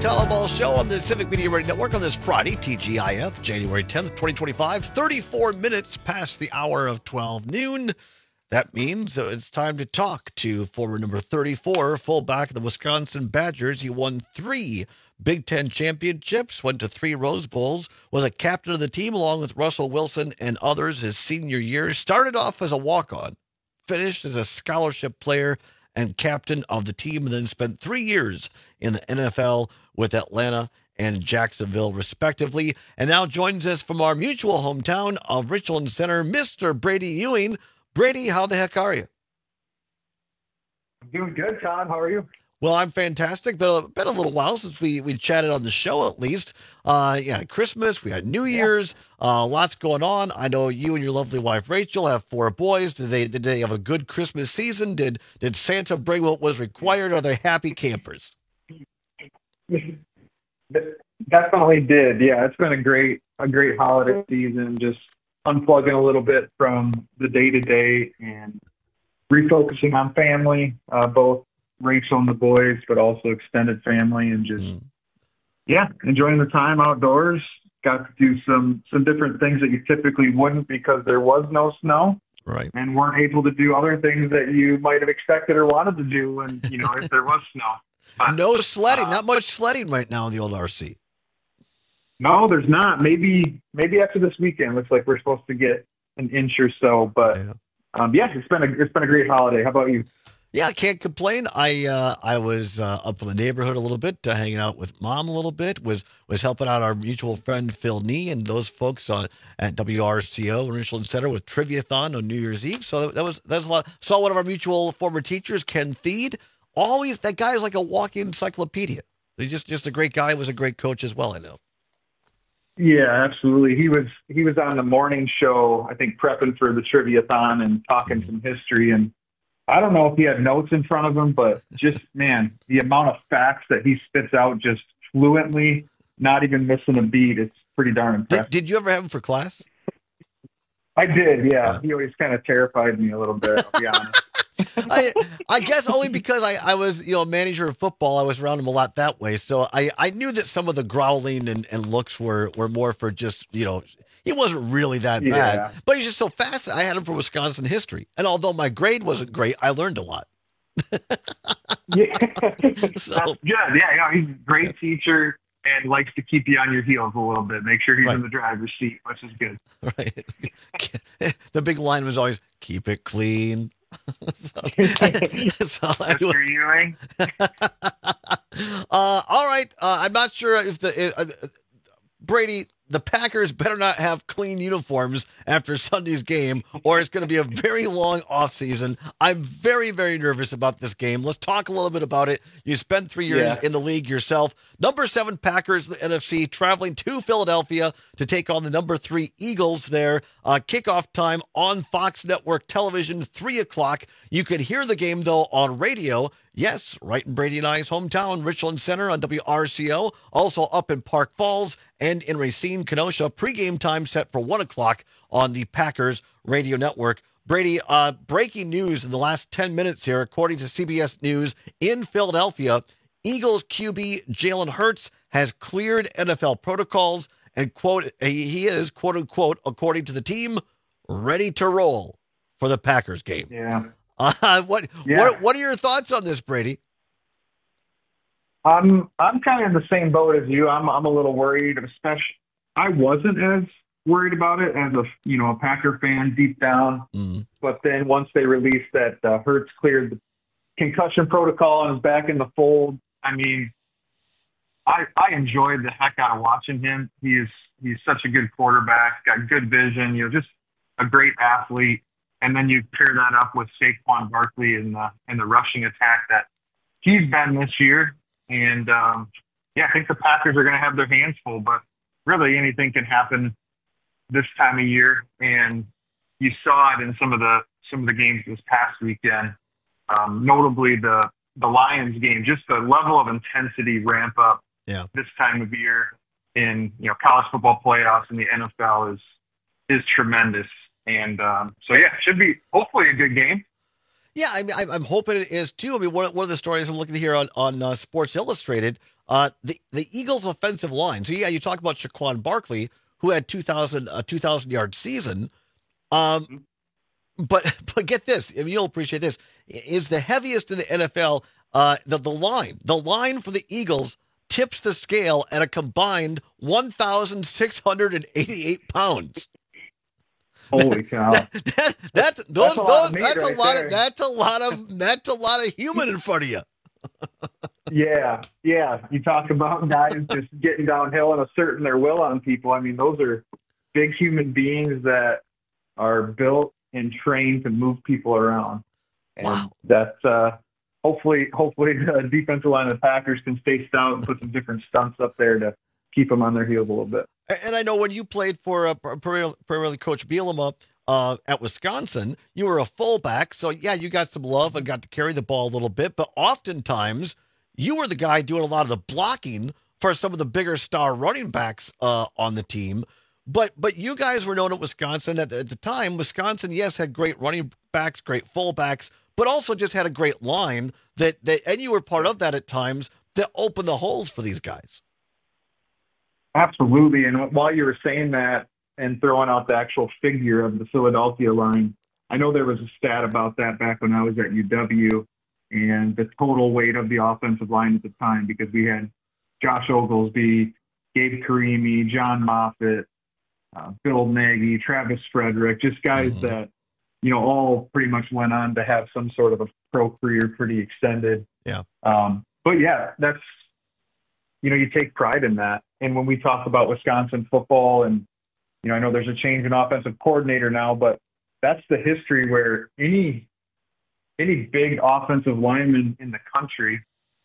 Town Ball Show on the Civic Media Radio Network on this Friday, TGIF, January 10th, 2025, 34 minutes past the hour of 12 noon. That means that it's time to talk to former number 34, fullback of the Wisconsin Badgers. He won 3 Big Ten championships, went to 3 Rose Bowls, was a captain of the team along with Russell Wilson and others his senior year. Started off as a walk-on, finished as a scholarship player and captain of the team, and then spent 3 years in the NFL with Atlanta and Jacksonville, respectively. And now joins us from our mutual hometown of Richland Center, Mr. Brady Ewing. Brady, how the heck are you? I'm doing good, Todd. How are you? Well, I'm fantastic. Been a little while since we chatted on the show, at least. Christmas, we had New Year's, lots going on. I know you and your lovely wife Rachel have 4 boys. Did they have a good Christmas season? Did Santa bring what was required? Are they happy campers? Definitely did. Yeah, it's been a great holiday season. Just unplugging a little bit from the day-to-day and refocusing on family, both Rachel and the boys, but also extended family, and just enjoying the time outdoors. Got to do some different things that you typically wouldn't because there was no snow, right? And weren't able to do other things that you might have expected or wanted to do when if there was snow. But, no sledding, not much sledding right now in the old RC. No, there's not. Maybe after this weekend. Looks like we're supposed to get an inch or so, but it's been a great holiday. How about you? Yeah, I can't complain. I was up in the neighborhood a little bit, hanging out with Mom a little bit. Was helping out our mutual friend Phil Nee and those folks at WRCO in Richland Center with Triviathon on New Year's Eve. So that was a lot. Saw one of our mutual former teachers, Ken Theed. Always that guy is like a walking encyclopedia. He's just a great guy. Was a great coach as well. I know. Yeah, absolutely. He was on the morning show, I think, prepping for the Triviathon and talking some history. And I don't know if he had notes in front of him, but just, man, the amount of facts that he spits out just fluently, not even missing a beat, it's pretty darn impressive. Did you ever have him for class? I did, yeah. He always kind of terrified me a little bit, I'll be honest. I guess only because I was, manager of football. I was around him a lot that way. So I knew that some of the growling and looks were more for just, he wasn't really that bad, but he's just so fast. I had him for Wisconsin history. And although my grade wasn't great, I learned a lot. Yeah, that's good. Yeah, he's a great teacher and likes to keep you on your heels a little bit. Make sure he's in the driver's seat, which is good. Right. The big line was always, keep it clean. so anyway. All right. I'm not sure if Brady, the Packers better not have clean uniforms after Sunday's game, or it's going to be a very long offseason. I'm very, very nervous about this game. Let's talk a little bit about it. You spent 3 years in the league yourself. Number 7 Packers, the NFC, traveling to Philadelphia to take on the number 3 Eagles there. Kickoff time on Fox Network Television, 3 o'clock. You could hear the game, though, on radio. Yes, right in Brady and I's hometown, Richland Center on WRCO. Also up in Park Falls and in Racine, Kenosha. Pre-game time set for 1 o'clock on the Packers radio network. Brady, breaking news in the last 10 minutes here, according to CBS News in Philadelphia, Eagles QB Jalen Hurts has cleared NFL protocols and, quote, he is, quote unquote, according to the team, ready to roll for the Packers game. Yeah. What are your thoughts on this, Brady? I'm kind of in the same boat as you. I'm a little worried, especially I wasn't as worried about it as a Packer fan deep down. But then once they released that Hurts cleared the concussion protocol and is back in the fold, I mean, I enjoyed the heck out of watching him. He's such a good quarterback, got good vision, just a great athlete. And then you pair that up with Saquon Barkley in the rushing attack that he's been this year. And I think the Packers are going to have their hands full, but really anything can happen this time of year. And you saw it in some of the games this past weekend, notably the Lions game, just the level of intensity ramp up this time of year in college football playoffs and the NFL is tremendous. And it should be hopefully a good game. Yeah, I mean, I'm hoping it is too. I mean, one of the stories I'm looking here on Sports Illustrated, the Eagles' offensive line. So, yeah, you talk about Saquon Barkley, who had 2,000-yard season. But get this, and you'll appreciate this, is the heaviest in the NFL. The line for the Eagles tips the scale at a combined 1,688 pounds. Holy cow! That's a lot of human in front of you. Yeah. You talk about guys just getting downhill and asserting their will on people. I mean, those are big human beings that are built and trained to move people around. And that's hopefully the defensive line of the Packers can stay stout and put some different stunts up there to keep them on their heels a little bit. And I know when you played for primarily Coach Bielema at Wisconsin, you were a fullback. So, yeah, you got some love and got to carry the ball a little bit. But oftentimes, you were the guy doing a lot of the blocking for some of the bigger star running backs on the team. But you guys were known at Wisconsin at the time. Wisconsin, yes, had great running backs, great fullbacks, but also just had a great line and you were part of that at times that opened the holes for these guys. Absolutely. And while you were saying that and throwing out the actual figure of the Philadelphia line, I know there was a stat about that back when I was at UW and the total weight of the offensive line at the time, because we had Josh Oglesby, Gabe Karimi, John Moffitt, Bill Nagy, Travis Frederick, just guys that, all pretty much went on to have some sort of a pro career, pretty extended. Yeah. But yeah, that's, you take pride in that. And when we talk about Wisconsin football and, I know there's a change in offensive coordinator now, but that's the history where any big offensive lineman in the country,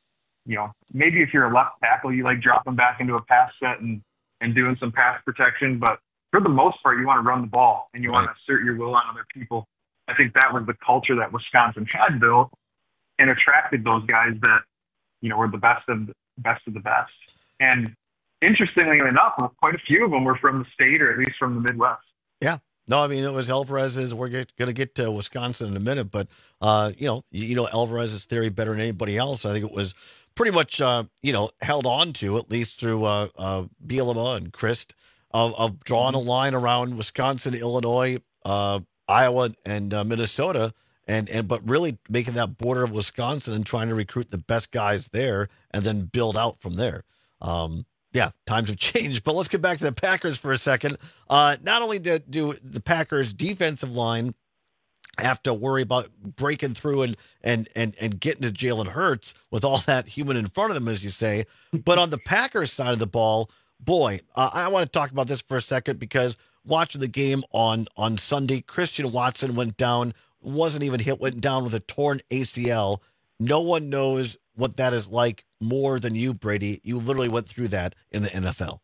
maybe if you're a left tackle, you like dropping back into a pass set and doing some pass protection. But for the most part, you want to run the ball and you want to assert your will on other people. I think that was the culture that Wisconsin had built and attracted those guys that, were the best of the best. And interestingly enough, quite a few of them were from the state or at least from the Midwest. Yeah. No, I mean, it was Alvarez's. We're going to get to Wisconsin in a minute, but, Alvarez's theory better than anybody else. I think it was pretty much, held on to, at least through Bielema and Christ, of drawing a line around Wisconsin, Illinois, Iowa, and Minnesota, but really making that border of Wisconsin and trying to recruit the best guys there and then build out from there. Yeah, times have changed, but let's get back to the Packers for a second. Not only do the Packers defensive line have to worry about breaking through and getting to Jalen Hurts with all that human in front of them, as you say, but on the Packers side of the ball, boy, I want to talk about this for a second because watching the game on Sunday, Christian Watson went down, wasn't even hit, went down with a torn ACL. No one knows what that is like more than you, Brady. You literally went through that in the NFL.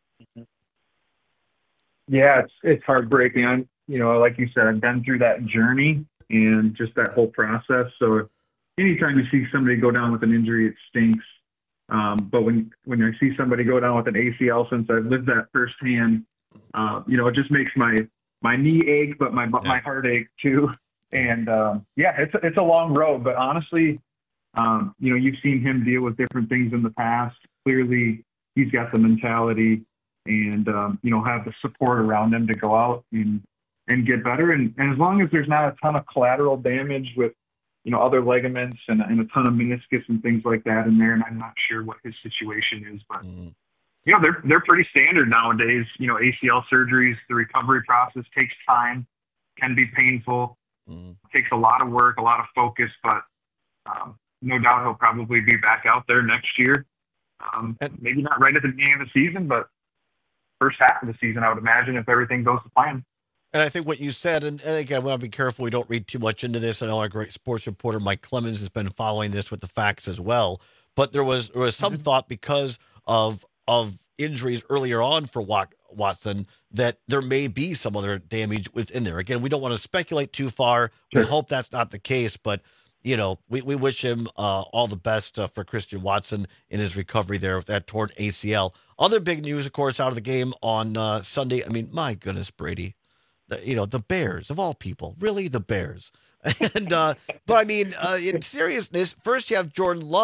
Yeah, it's heartbreaking. I'm, like you said, I've been through that journey and just that whole process. So anytime you see somebody go down with an injury, it stinks. But when I see somebody go down with an ACL, since I've lived that firsthand, it just makes my knee ache, but my heart ache too. And it's a long road, but honestly, you've seen him deal with different things in the past. Clearly, he's got the mentality and, have the support around him to go out and get better. And as long as there's not a ton of collateral damage with, other ligaments and a ton of meniscus and things like that in there, and I'm not sure what his situation is, but, they're pretty standard nowadays. ACL surgeries, the recovery process takes time, can be painful, takes a lot of work, a lot of focus, but no doubt he'll probably be back out there next year. Maybe not right at the beginning of the season, but first half of the season, I would imagine, if everything goes to plan. And I think what you said, and again, we want to be careful we don't read too much into this. I know our great sports reporter, Mike Clemens, has been following this with the facts as well. But there was some thought because of injuries earlier on for Watson that there may be some other damage within there. Again, we don't want to speculate too far. Sure. We hope that's not the case, but we wish him all the best for Christian Watson in his recovery there with that torn ACL. Other big news, of course, out of the game on Sunday. I mean, my goodness, Brady, the Bears of all people, really the Bears. And but I mean, in seriousness, first you have Jordan Love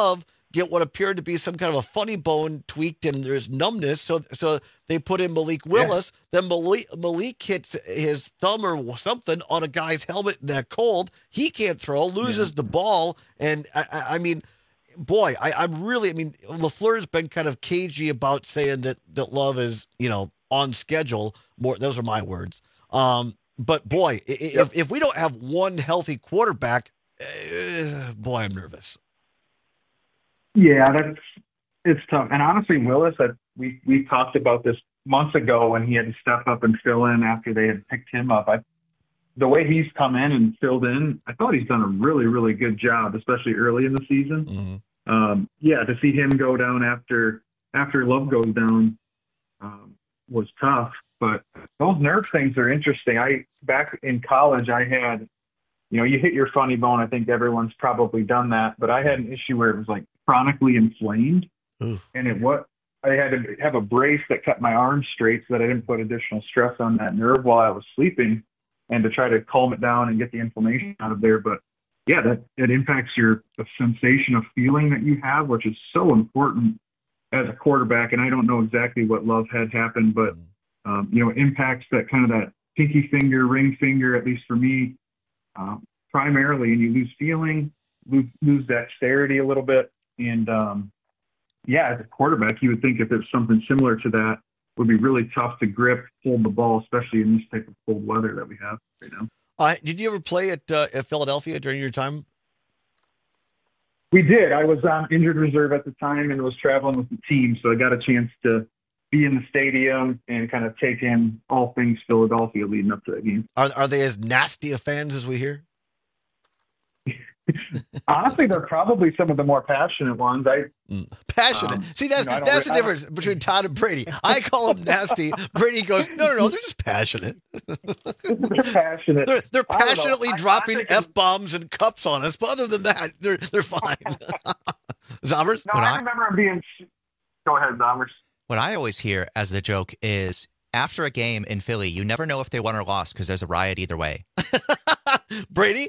get what appeared to be some kind of a funny bone tweaked, and there's numbness. So they put in Malik Willis. Yeah. Then Malik hits his thumb or something on a guy's helmet in that cold. He can't throw, loses the ball. And I mean, boy, I'm really, I mean, LaFleur's been kind of cagey about saying that Love is, on schedule. More, those are my words. But boy, if we don't have one healthy quarterback, boy, I'm nervous. Yeah, it's tough. And honestly, Willis, we talked about this months ago when he had to step up and fill in after they had picked him up. The way he's come in and filled in, I thought he's done a really, really good job, especially early in the season. Mm-hmm. To see him go down after Love goes down was tough. But those nerve things are interesting. Back in college, I had, you hit your funny bone. I think everyone's probably done that. But I had an issue where it was like chronically inflamed. Oof. And I had to have a brace that kept my arm straight so that I didn't put additional stress on that nerve while I was sleeping, and to try to calm it down and get the inflammation out of there. But yeah, that impacts the sensation of feeling that you have, which is so important as a quarterback. And I don't know exactly what Love had happened, but it impacts that kind of that pinky finger, ring finger, at least for me, primarily. And you lose feeling, lose dexterity a little bit. And as a quarterback, you would think if it's something similar to that, it would be really tough to grip, hold the ball, especially in this type of cold weather that we have right now. Did you ever play at Philadelphia during your time? We did. I was on injured reserve at the time and was traveling with the team, so I got a chance to be in the stadium and kind of take in all things Philadelphia leading up to that game. Are they as nasty of fans as we hear? Honestly, they're probably some of the more passionate ones. Passionate. See, that's the difference between Todd and Brady. I call them nasty. Brady goes, no, they're just passionate. They're passionate. They're passionately dropping F-bombs and cups on us, but other than that, they're fine. Zommers? No, I remember them being... Go ahead, Zommers. What I always hear as the joke is, after a game in Philly, you never know if they won or lost because there's a riot either way. Brady?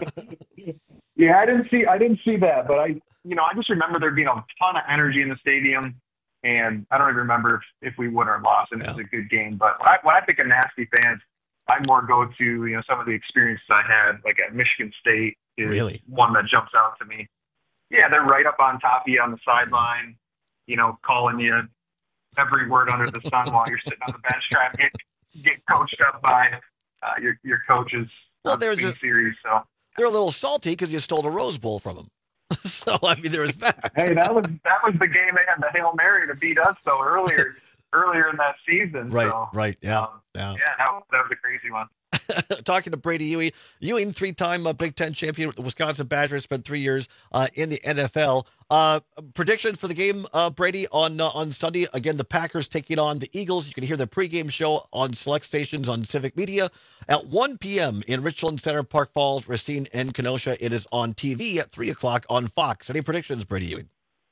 Yeah, I didn't see that, but I just remember there being a ton of energy in the stadium, and I don't even remember if we won or lost, and it was a good game. But when I think of nasty fans, I more go to some of the experiences I had, like at Michigan State is really one that jumps out to me. Yeah, they're right up on top of you on the sideline, calling you every word under the sun while you're sitting on the bench trying to get coached up by your coaches. Well, series, so they're a little salty because you stole a Rose Bowl from them. So I mean, there was that. Hey, that was the game they had the Hail Mary to beat us though earlier in that season. Right, so, right, yeah. That was a crazy one. Talking to Brady Ewing, 3-time Big Ten champion with the Wisconsin Badgers, spent 3 years in the NFL. Predictions for the game, Brady, on Sunday. Again, the Packers taking on the Eagles. You can hear the pregame show on select stations on Civic Media at 1 p.m. in Richland Center, Park Falls, Racine, and Kenosha. It is on TV at 3 o'clock on Fox. Any predictions, Brady Ewing?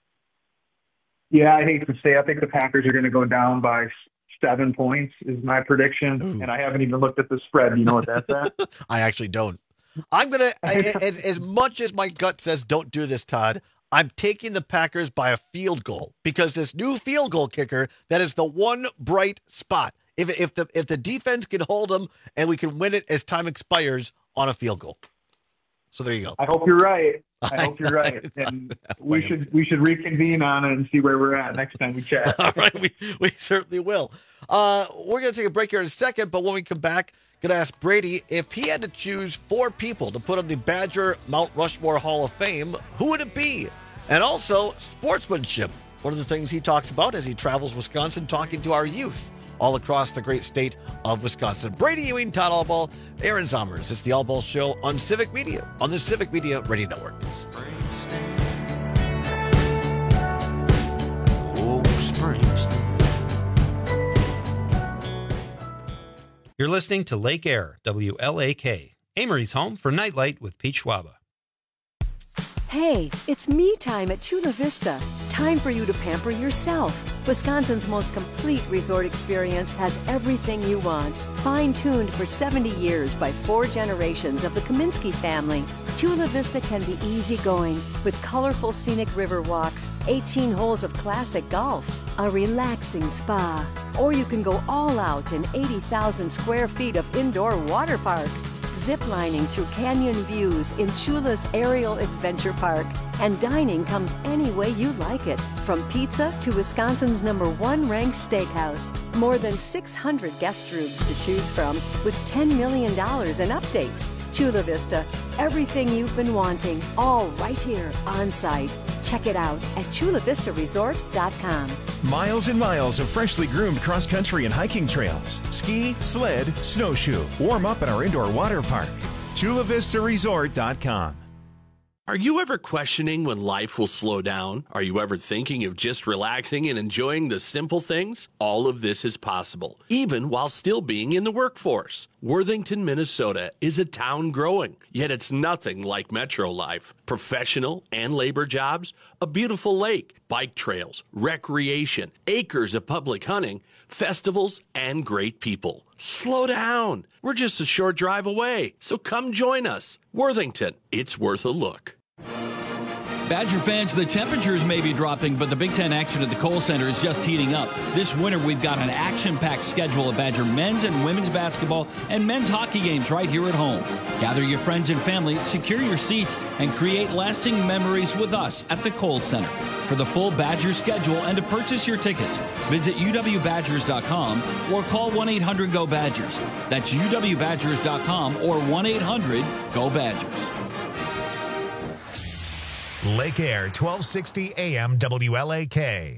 Yeah, I hate to say, I think the Packers are going to go down by 7 points is my prediction. Ooh. And I haven't even looked at the spread. You know what that's at? I actually don't. I'm going to, as much as my gut says don't do this, Todd, I'm taking the Packers by a field goal because this new field goal kicker, that is the one bright spot. If the defense can hold them and we can win it as time expires on a field goal. So there you go. I hope you're right. And we should reconvene on it and see where we're at next time we chat. All right, we certainly will. We're going to take a break here in a second, but when we come back, going to ask Brady if he had to choose 4 people to put on the Badger Mount Rushmore Hall of Fame, who would it be? And also sportsmanship, one of the things he talks about as he travels Wisconsin, talking to our youth all across the great state of Wisconsin. Brady Ewing, Todd Allball, Aaron Zommers. It's the Allball Show on Civic Media, on the Civic Media Radio Network. You're listening to Lake Air, WLAK, Amory's home for Nightlight with Pete Schwaba. Hey, it's me time at Chula Vista. Time for you to pamper yourself. Wisconsin's most complete resort experience has everything you want. Fine-tuned for 70 years by 4 generations of the Kaminsky family, Chula Vista can be easygoing with colorful scenic river walks, 18 holes of classic golf, a relaxing spa, or you can go all out in 80,000 square feet of indoor water park. Ziplining through canyon views in Chula's Aerial Adventure Park. And dining comes any way you like it, from pizza to Wisconsin's #1 ranked steakhouse. More than 600 guest rooms to choose from with $10 million in updates. Chula Vista, everything you've been wanting, all right here on site. Check it out at chulavistaresort.com. Miles and miles of freshly groomed cross-country and hiking trails. Ski, sled, snowshoe. Warm up at our indoor water park. chulavistaresort.com. Are you ever questioning when life will slow down? Are you ever thinking of just relaxing and enjoying the simple things? All of this is possible, even while still being in the workforce. Worthington, Minnesota is a town growing, yet it's nothing like metro life. Professional and labor jobs, a beautiful lake, bike trails, recreation, acres of public hunting, festivals, and great people. Slow down. We're just a short drive away, so come join us. Worthington, it's worth a look. Badger fans, the temperatures may be dropping, but the Big Ten action at the Kohl Center is just heating up. This winter, we've got an action-packed schedule of Badger men's and women's basketball and men's hockey games right here at home. Gather your friends and family, secure your seats, and create lasting memories with us at the Kohl Center. For the full Badger schedule and to purchase your tickets, visit uwbadgers.com or call 1-800-GO-BADGERS. That's uwbadgers.com or 1-800-GO-BADGERS. Lake Air, 1260 AM WLAK.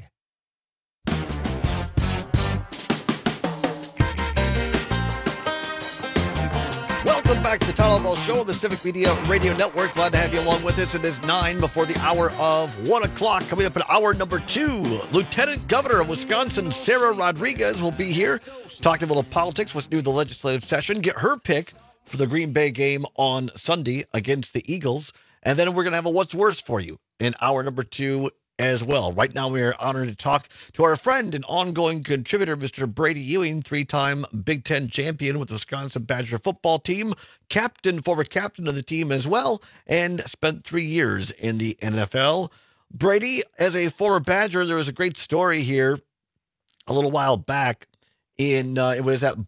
Welcome back to the Todd Ball Show on the Civic Media Radio Network. Glad to have you along with us. It is 9 before the hour of 1 o'clock. Coming up in hour number 2, Lieutenant Governor of Wisconsin, Sarah Rodriguez, will be here talking a little politics, what's new in the legislative session, get her pick for the Green Bay game on Sunday against the Eagles. And then we're going to have a What's Worse for you in hour number 2 as well. Right now, we are honored to talk to our friend and ongoing contributor, Mr. Brady Ewing, 3-time Big Ten champion with the Wisconsin Badger football team, former captain of the team as well, and spent 3 years in the NFL. Brady, as a former Badger, there was a great story here a little while back. It was at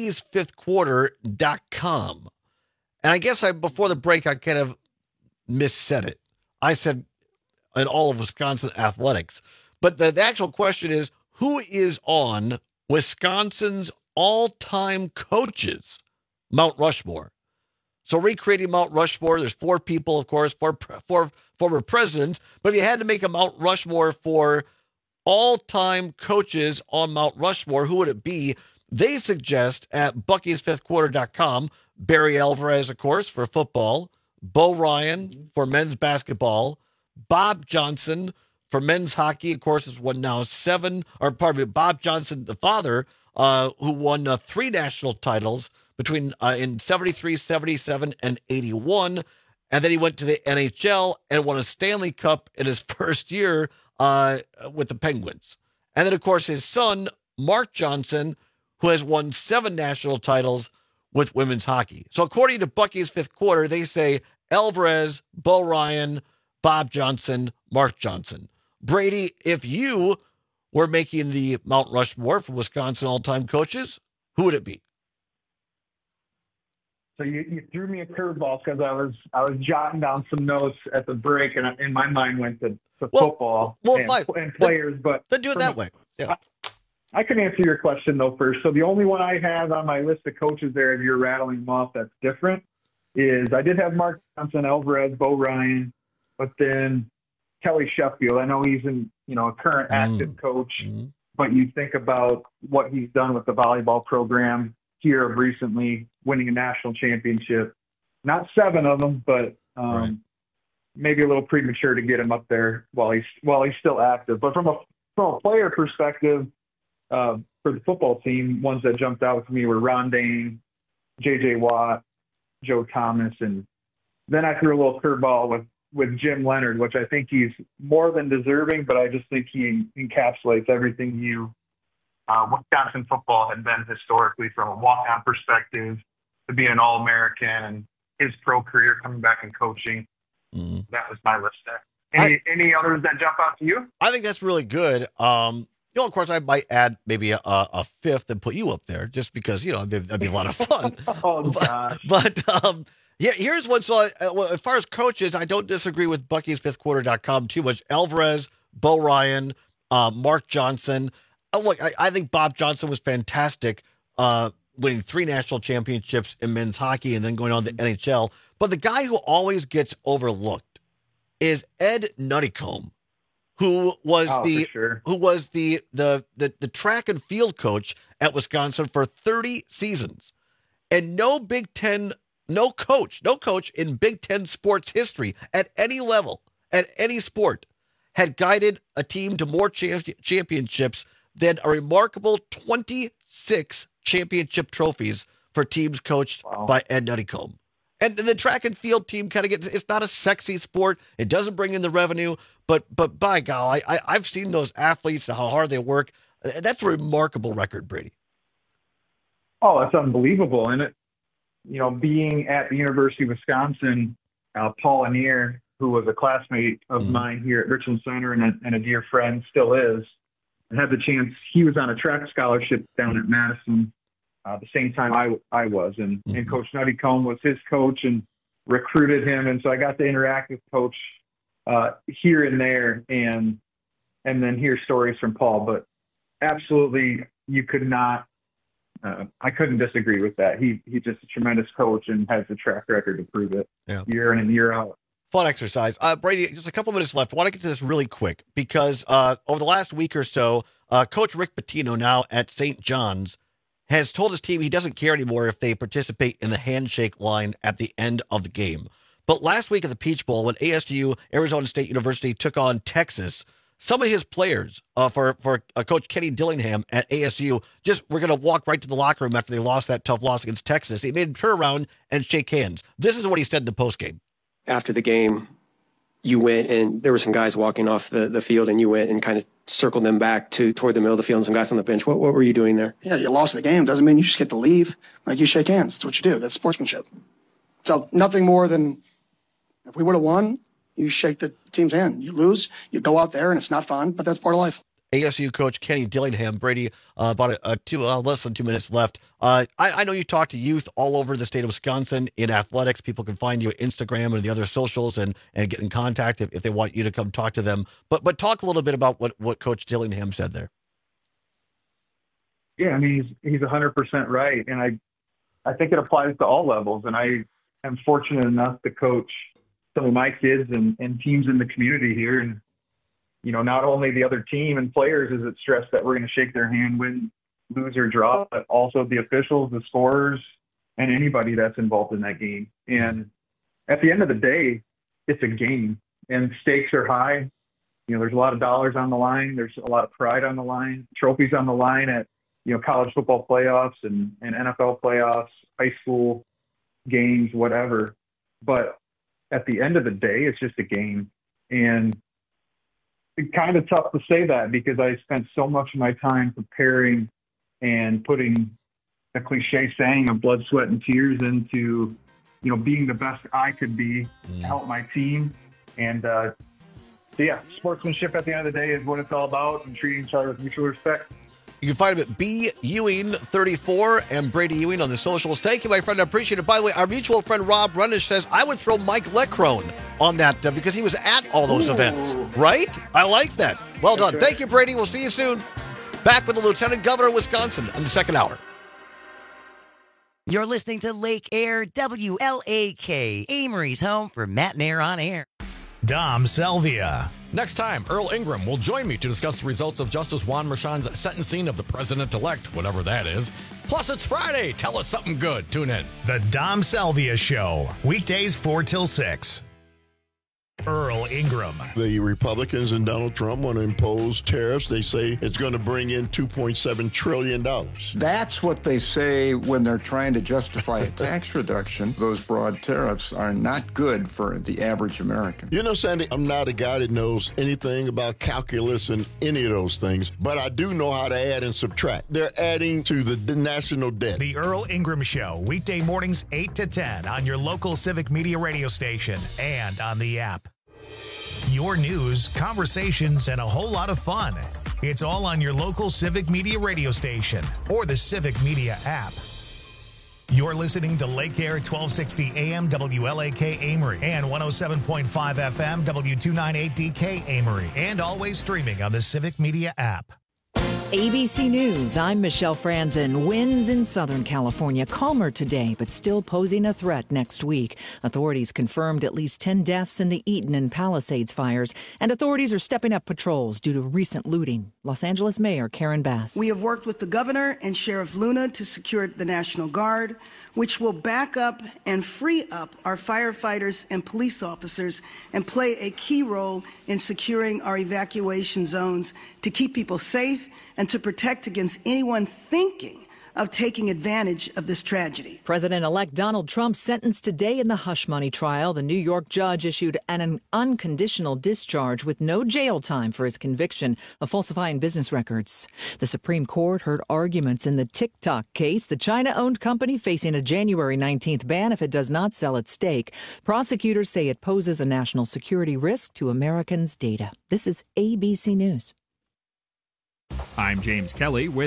buckysfifthquarter.com. And I guess before the break, I kind of missaid it. I said in all of Wisconsin athletics. But the actual question is, who is on Wisconsin's all-time coaches Mount Rushmore? So recreating Mount Rushmore, there's 4 people, of course, 4 former presidents. But if you had to make a Mount Rushmore for all-time coaches on Mount Rushmore, who would it be? They suggest at buckysfifthquarter.com, Barry Alvarez, of course, for football, Bo Ryan for men's basketball, Bob Johnson for men's hockey, of course, has won now Bob Johnson, the father, who won 3 national titles between in 73, 77, and 81. And then he went to the NHL and won a Stanley Cup in his first year with the Penguins. And then, of course, his son, Mark Johnson, who has won 7 national titles with women's hockey. So according to Bucky's Fifth Quarter, they say Alvarez, Bo Ryan, Bob Johnson, Mark Johnson. Brady, if you were making the Mount Rushmore for Wisconsin all-time coaches, who would it be? So you threw me a curveball because I was jotting down some notes at the break, and in my mind went to football and players. But then do it that way. Yeah. I can answer your question, though, first. So the only one I have on my list of coaches there, if you're rattling them off, that's different, is I did have Mark Johnson, Alvarez, Bo Ryan, but then Kelly Sheffield. I know he's a current active coach, but you think about what he's done with the volleyball program here of recently, winning a national championship. Not 7 of them, but maybe a little premature to get him up there while he's still active. But from a player perspective, for the football team, ones that jumped out to me were Ron Dane, J.J. Watt, Joe Thomas, and then I threw a little curveball with Jim Leonard, which I think he's more than deserving, but I just think he encapsulates everything Wisconsin football had been historically, from a walk-on perspective to being an All-American and his pro career coming back and coaching. That was my list there. Any others that jump out to you? I think that's really good. Of course, I might add maybe a fifth and put you up there, just because that'd be a lot of fun. Oh gosh! But here's one. So, as far as coaches, I don't disagree with Bucky'sFifthQuarter.com too much. Alvarez, Bo Ryan, Mark Johnson. Look, I think Bob Johnson was fantastic, winning 3 national championships in men's hockey and then going on to NHL. But the guy who always gets overlooked is Ed Nuttycombe, who was the track and field coach at Wisconsin for 30 seasons. And no coach in Big Ten sports history at any level, at any sport, had guided a team to more championships than a remarkable 26 championship trophies for teams coached by Ed Nuttycombe. And the track and field team kind of it's not a sexy sport. It doesn't bring in the revenue, but by God, I've seen those athletes and how hard they work. That's a remarkable record, Brady. Oh, that's unbelievable. And being at the University of Wisconsin, Paul Lanier, who was a classmate of mine here at Richland Center and a dear friend, still is, and had the chance. He was on a track scholarship down at Madison the same time I was, and Coach Nuttycombe was his coach and recruited him, and so I got to interact with Coach here and there, and then hear stories from Paul. But absolutely, you could not. I couldn't disagree with that. He's just a tremendous coach and has the track record to prove it year in and year out. Fun exercise. Brady, just a couple minutes left. I want to get to this really quick because over the last week or so, Coach Rick Pitino, now at St. John's, has told his team he doesn't care anymore if they participate in the handshake line at the end of the game. But last week at the Peach Bowl, when ASU, Arizona State University, took on Texas, some of his players for Coach Kenny Dillingham at ASU just were going to walk right to the locker room after they lost that tough loss against Texas. He made him turn around and shake hands. This is what he said in the postgame. After the game, you went and there were some guys walking off the field, and you went and kind of circled them back toward the middle of the field and some guys on the bench. What were you doing there? Yeah, you lost the game. Doesn't mean you just get to leave. Like, you shake hands. That's what you do. That's sportsmanship. So nothing more than if we would have won, you shake the team's hand. You lose, you go out there, and it's not fun, but that's part of life. ASU coach Kenny Dillingham. Brady, about less than 2 minutes left. I know you talk to youth all over the state of Wisconsin in athletics. People can find you at Instagram and the other socials and get in contact if they want you to come talk to them. But talk a little bit about what Coach Dillingham said there. Yeah, I mean, he's 100% right. And I think it applies to all levels. And I am fortunate enough to coach some of my kids and teams in the community here. And not only the other team and players is it stressed that we're going to shake their hand, win, lose, or draw, but also the officials, the scorers, and anybody that's involved in that game. And at the end of the day, it's a game, and stakes are high. There's a lot of dollars on the line. There's a lot of pride on the line, trophies on the line at, college football playoffs and NFL playoffs, high school games, whatever. But at the end of the day, it's just a game. And it's kind of tough to say that because I spent so much of my time preparing and putting a cliche saying of blood, sweat, and tears into, being the best I could be to help my team. And, sportsmanship at the end of the day is what it's all about, and treating each other with mutual respect. You can find him at B. Ewing34 and Brady Ewing on the socials. Thank you, my friend. I appreciate it. By the way, our mutual friend Rob Runish says, I would throw Mike Leckrone on that because he was at all those events. Right? I like that. Well done. Thank you, Brady. We'll see you soon. Back with the Lieutenant Governor of Wisconsin in the second hour. You're listening to Lake Air WLAK, Amory's home for Matt and Air on Air. Dom Salvia. Next time, Earl Ingram will join me to discuss the results of Justice Juan Merchan's sentencing of the president-elect, whatever that is. Plus, it's Friday. Tell us something good. Tune in. The Dom Salvia Show. Weekdays 4 till 6. Earl Ingram. The Republicans and Donald Trump want to impose tariffs. They say it's going to bring in $2.7 trillion. That's what they say when they're trying to justify a tax reduction. Those broad tariffs are not good for the average American. You know, Sandy, I'm not a guy that knows anything about calculus and any of those things, but I do know how to add and subtract. They're adding to the national debt. The Earl Ingram Show, weekday mornings 8 to 10 on your local Civic Media radio station and on the app. Your news, conversations, and a whole lot of fun. It's all on your local Civic Media radio station or the Civic Media app. You're listening to Lake Air 1260 AM WLAK Amory and 107.5 FM W298DK Amory, and always streaming on the Civic Media app. ABC News, I'm Michelle Franzen. Winds in Southern California calmer today, but still posing a threat next week. Authorities confirmed at least 10 deaths in the Eaton and Palisades fires, and authorities are stepping up patrols due to recent looting. Los Angeles Mayor Karen Bass. We have worked with the governor and Sheriff Luna to secure the National Guard, which will back up and free up our firefighters and police officers and play a key role in securing our evacuation zones to keep people safe and to protect against anyone thinking of taking advantage of this tragedy. President-elect Donald Trump sentenced today in the hush money trial. The New York judge issued an unconditional discharge with no jail time for his conviction of falsifying business records. The Supreme Court heard arguments in the TikTok case, the China-owned company facing a January 19th ban if it does not sell its stake. Prosecutors say it poses a national security risk to Americans' data. This is ABC News. I'm James Kelly with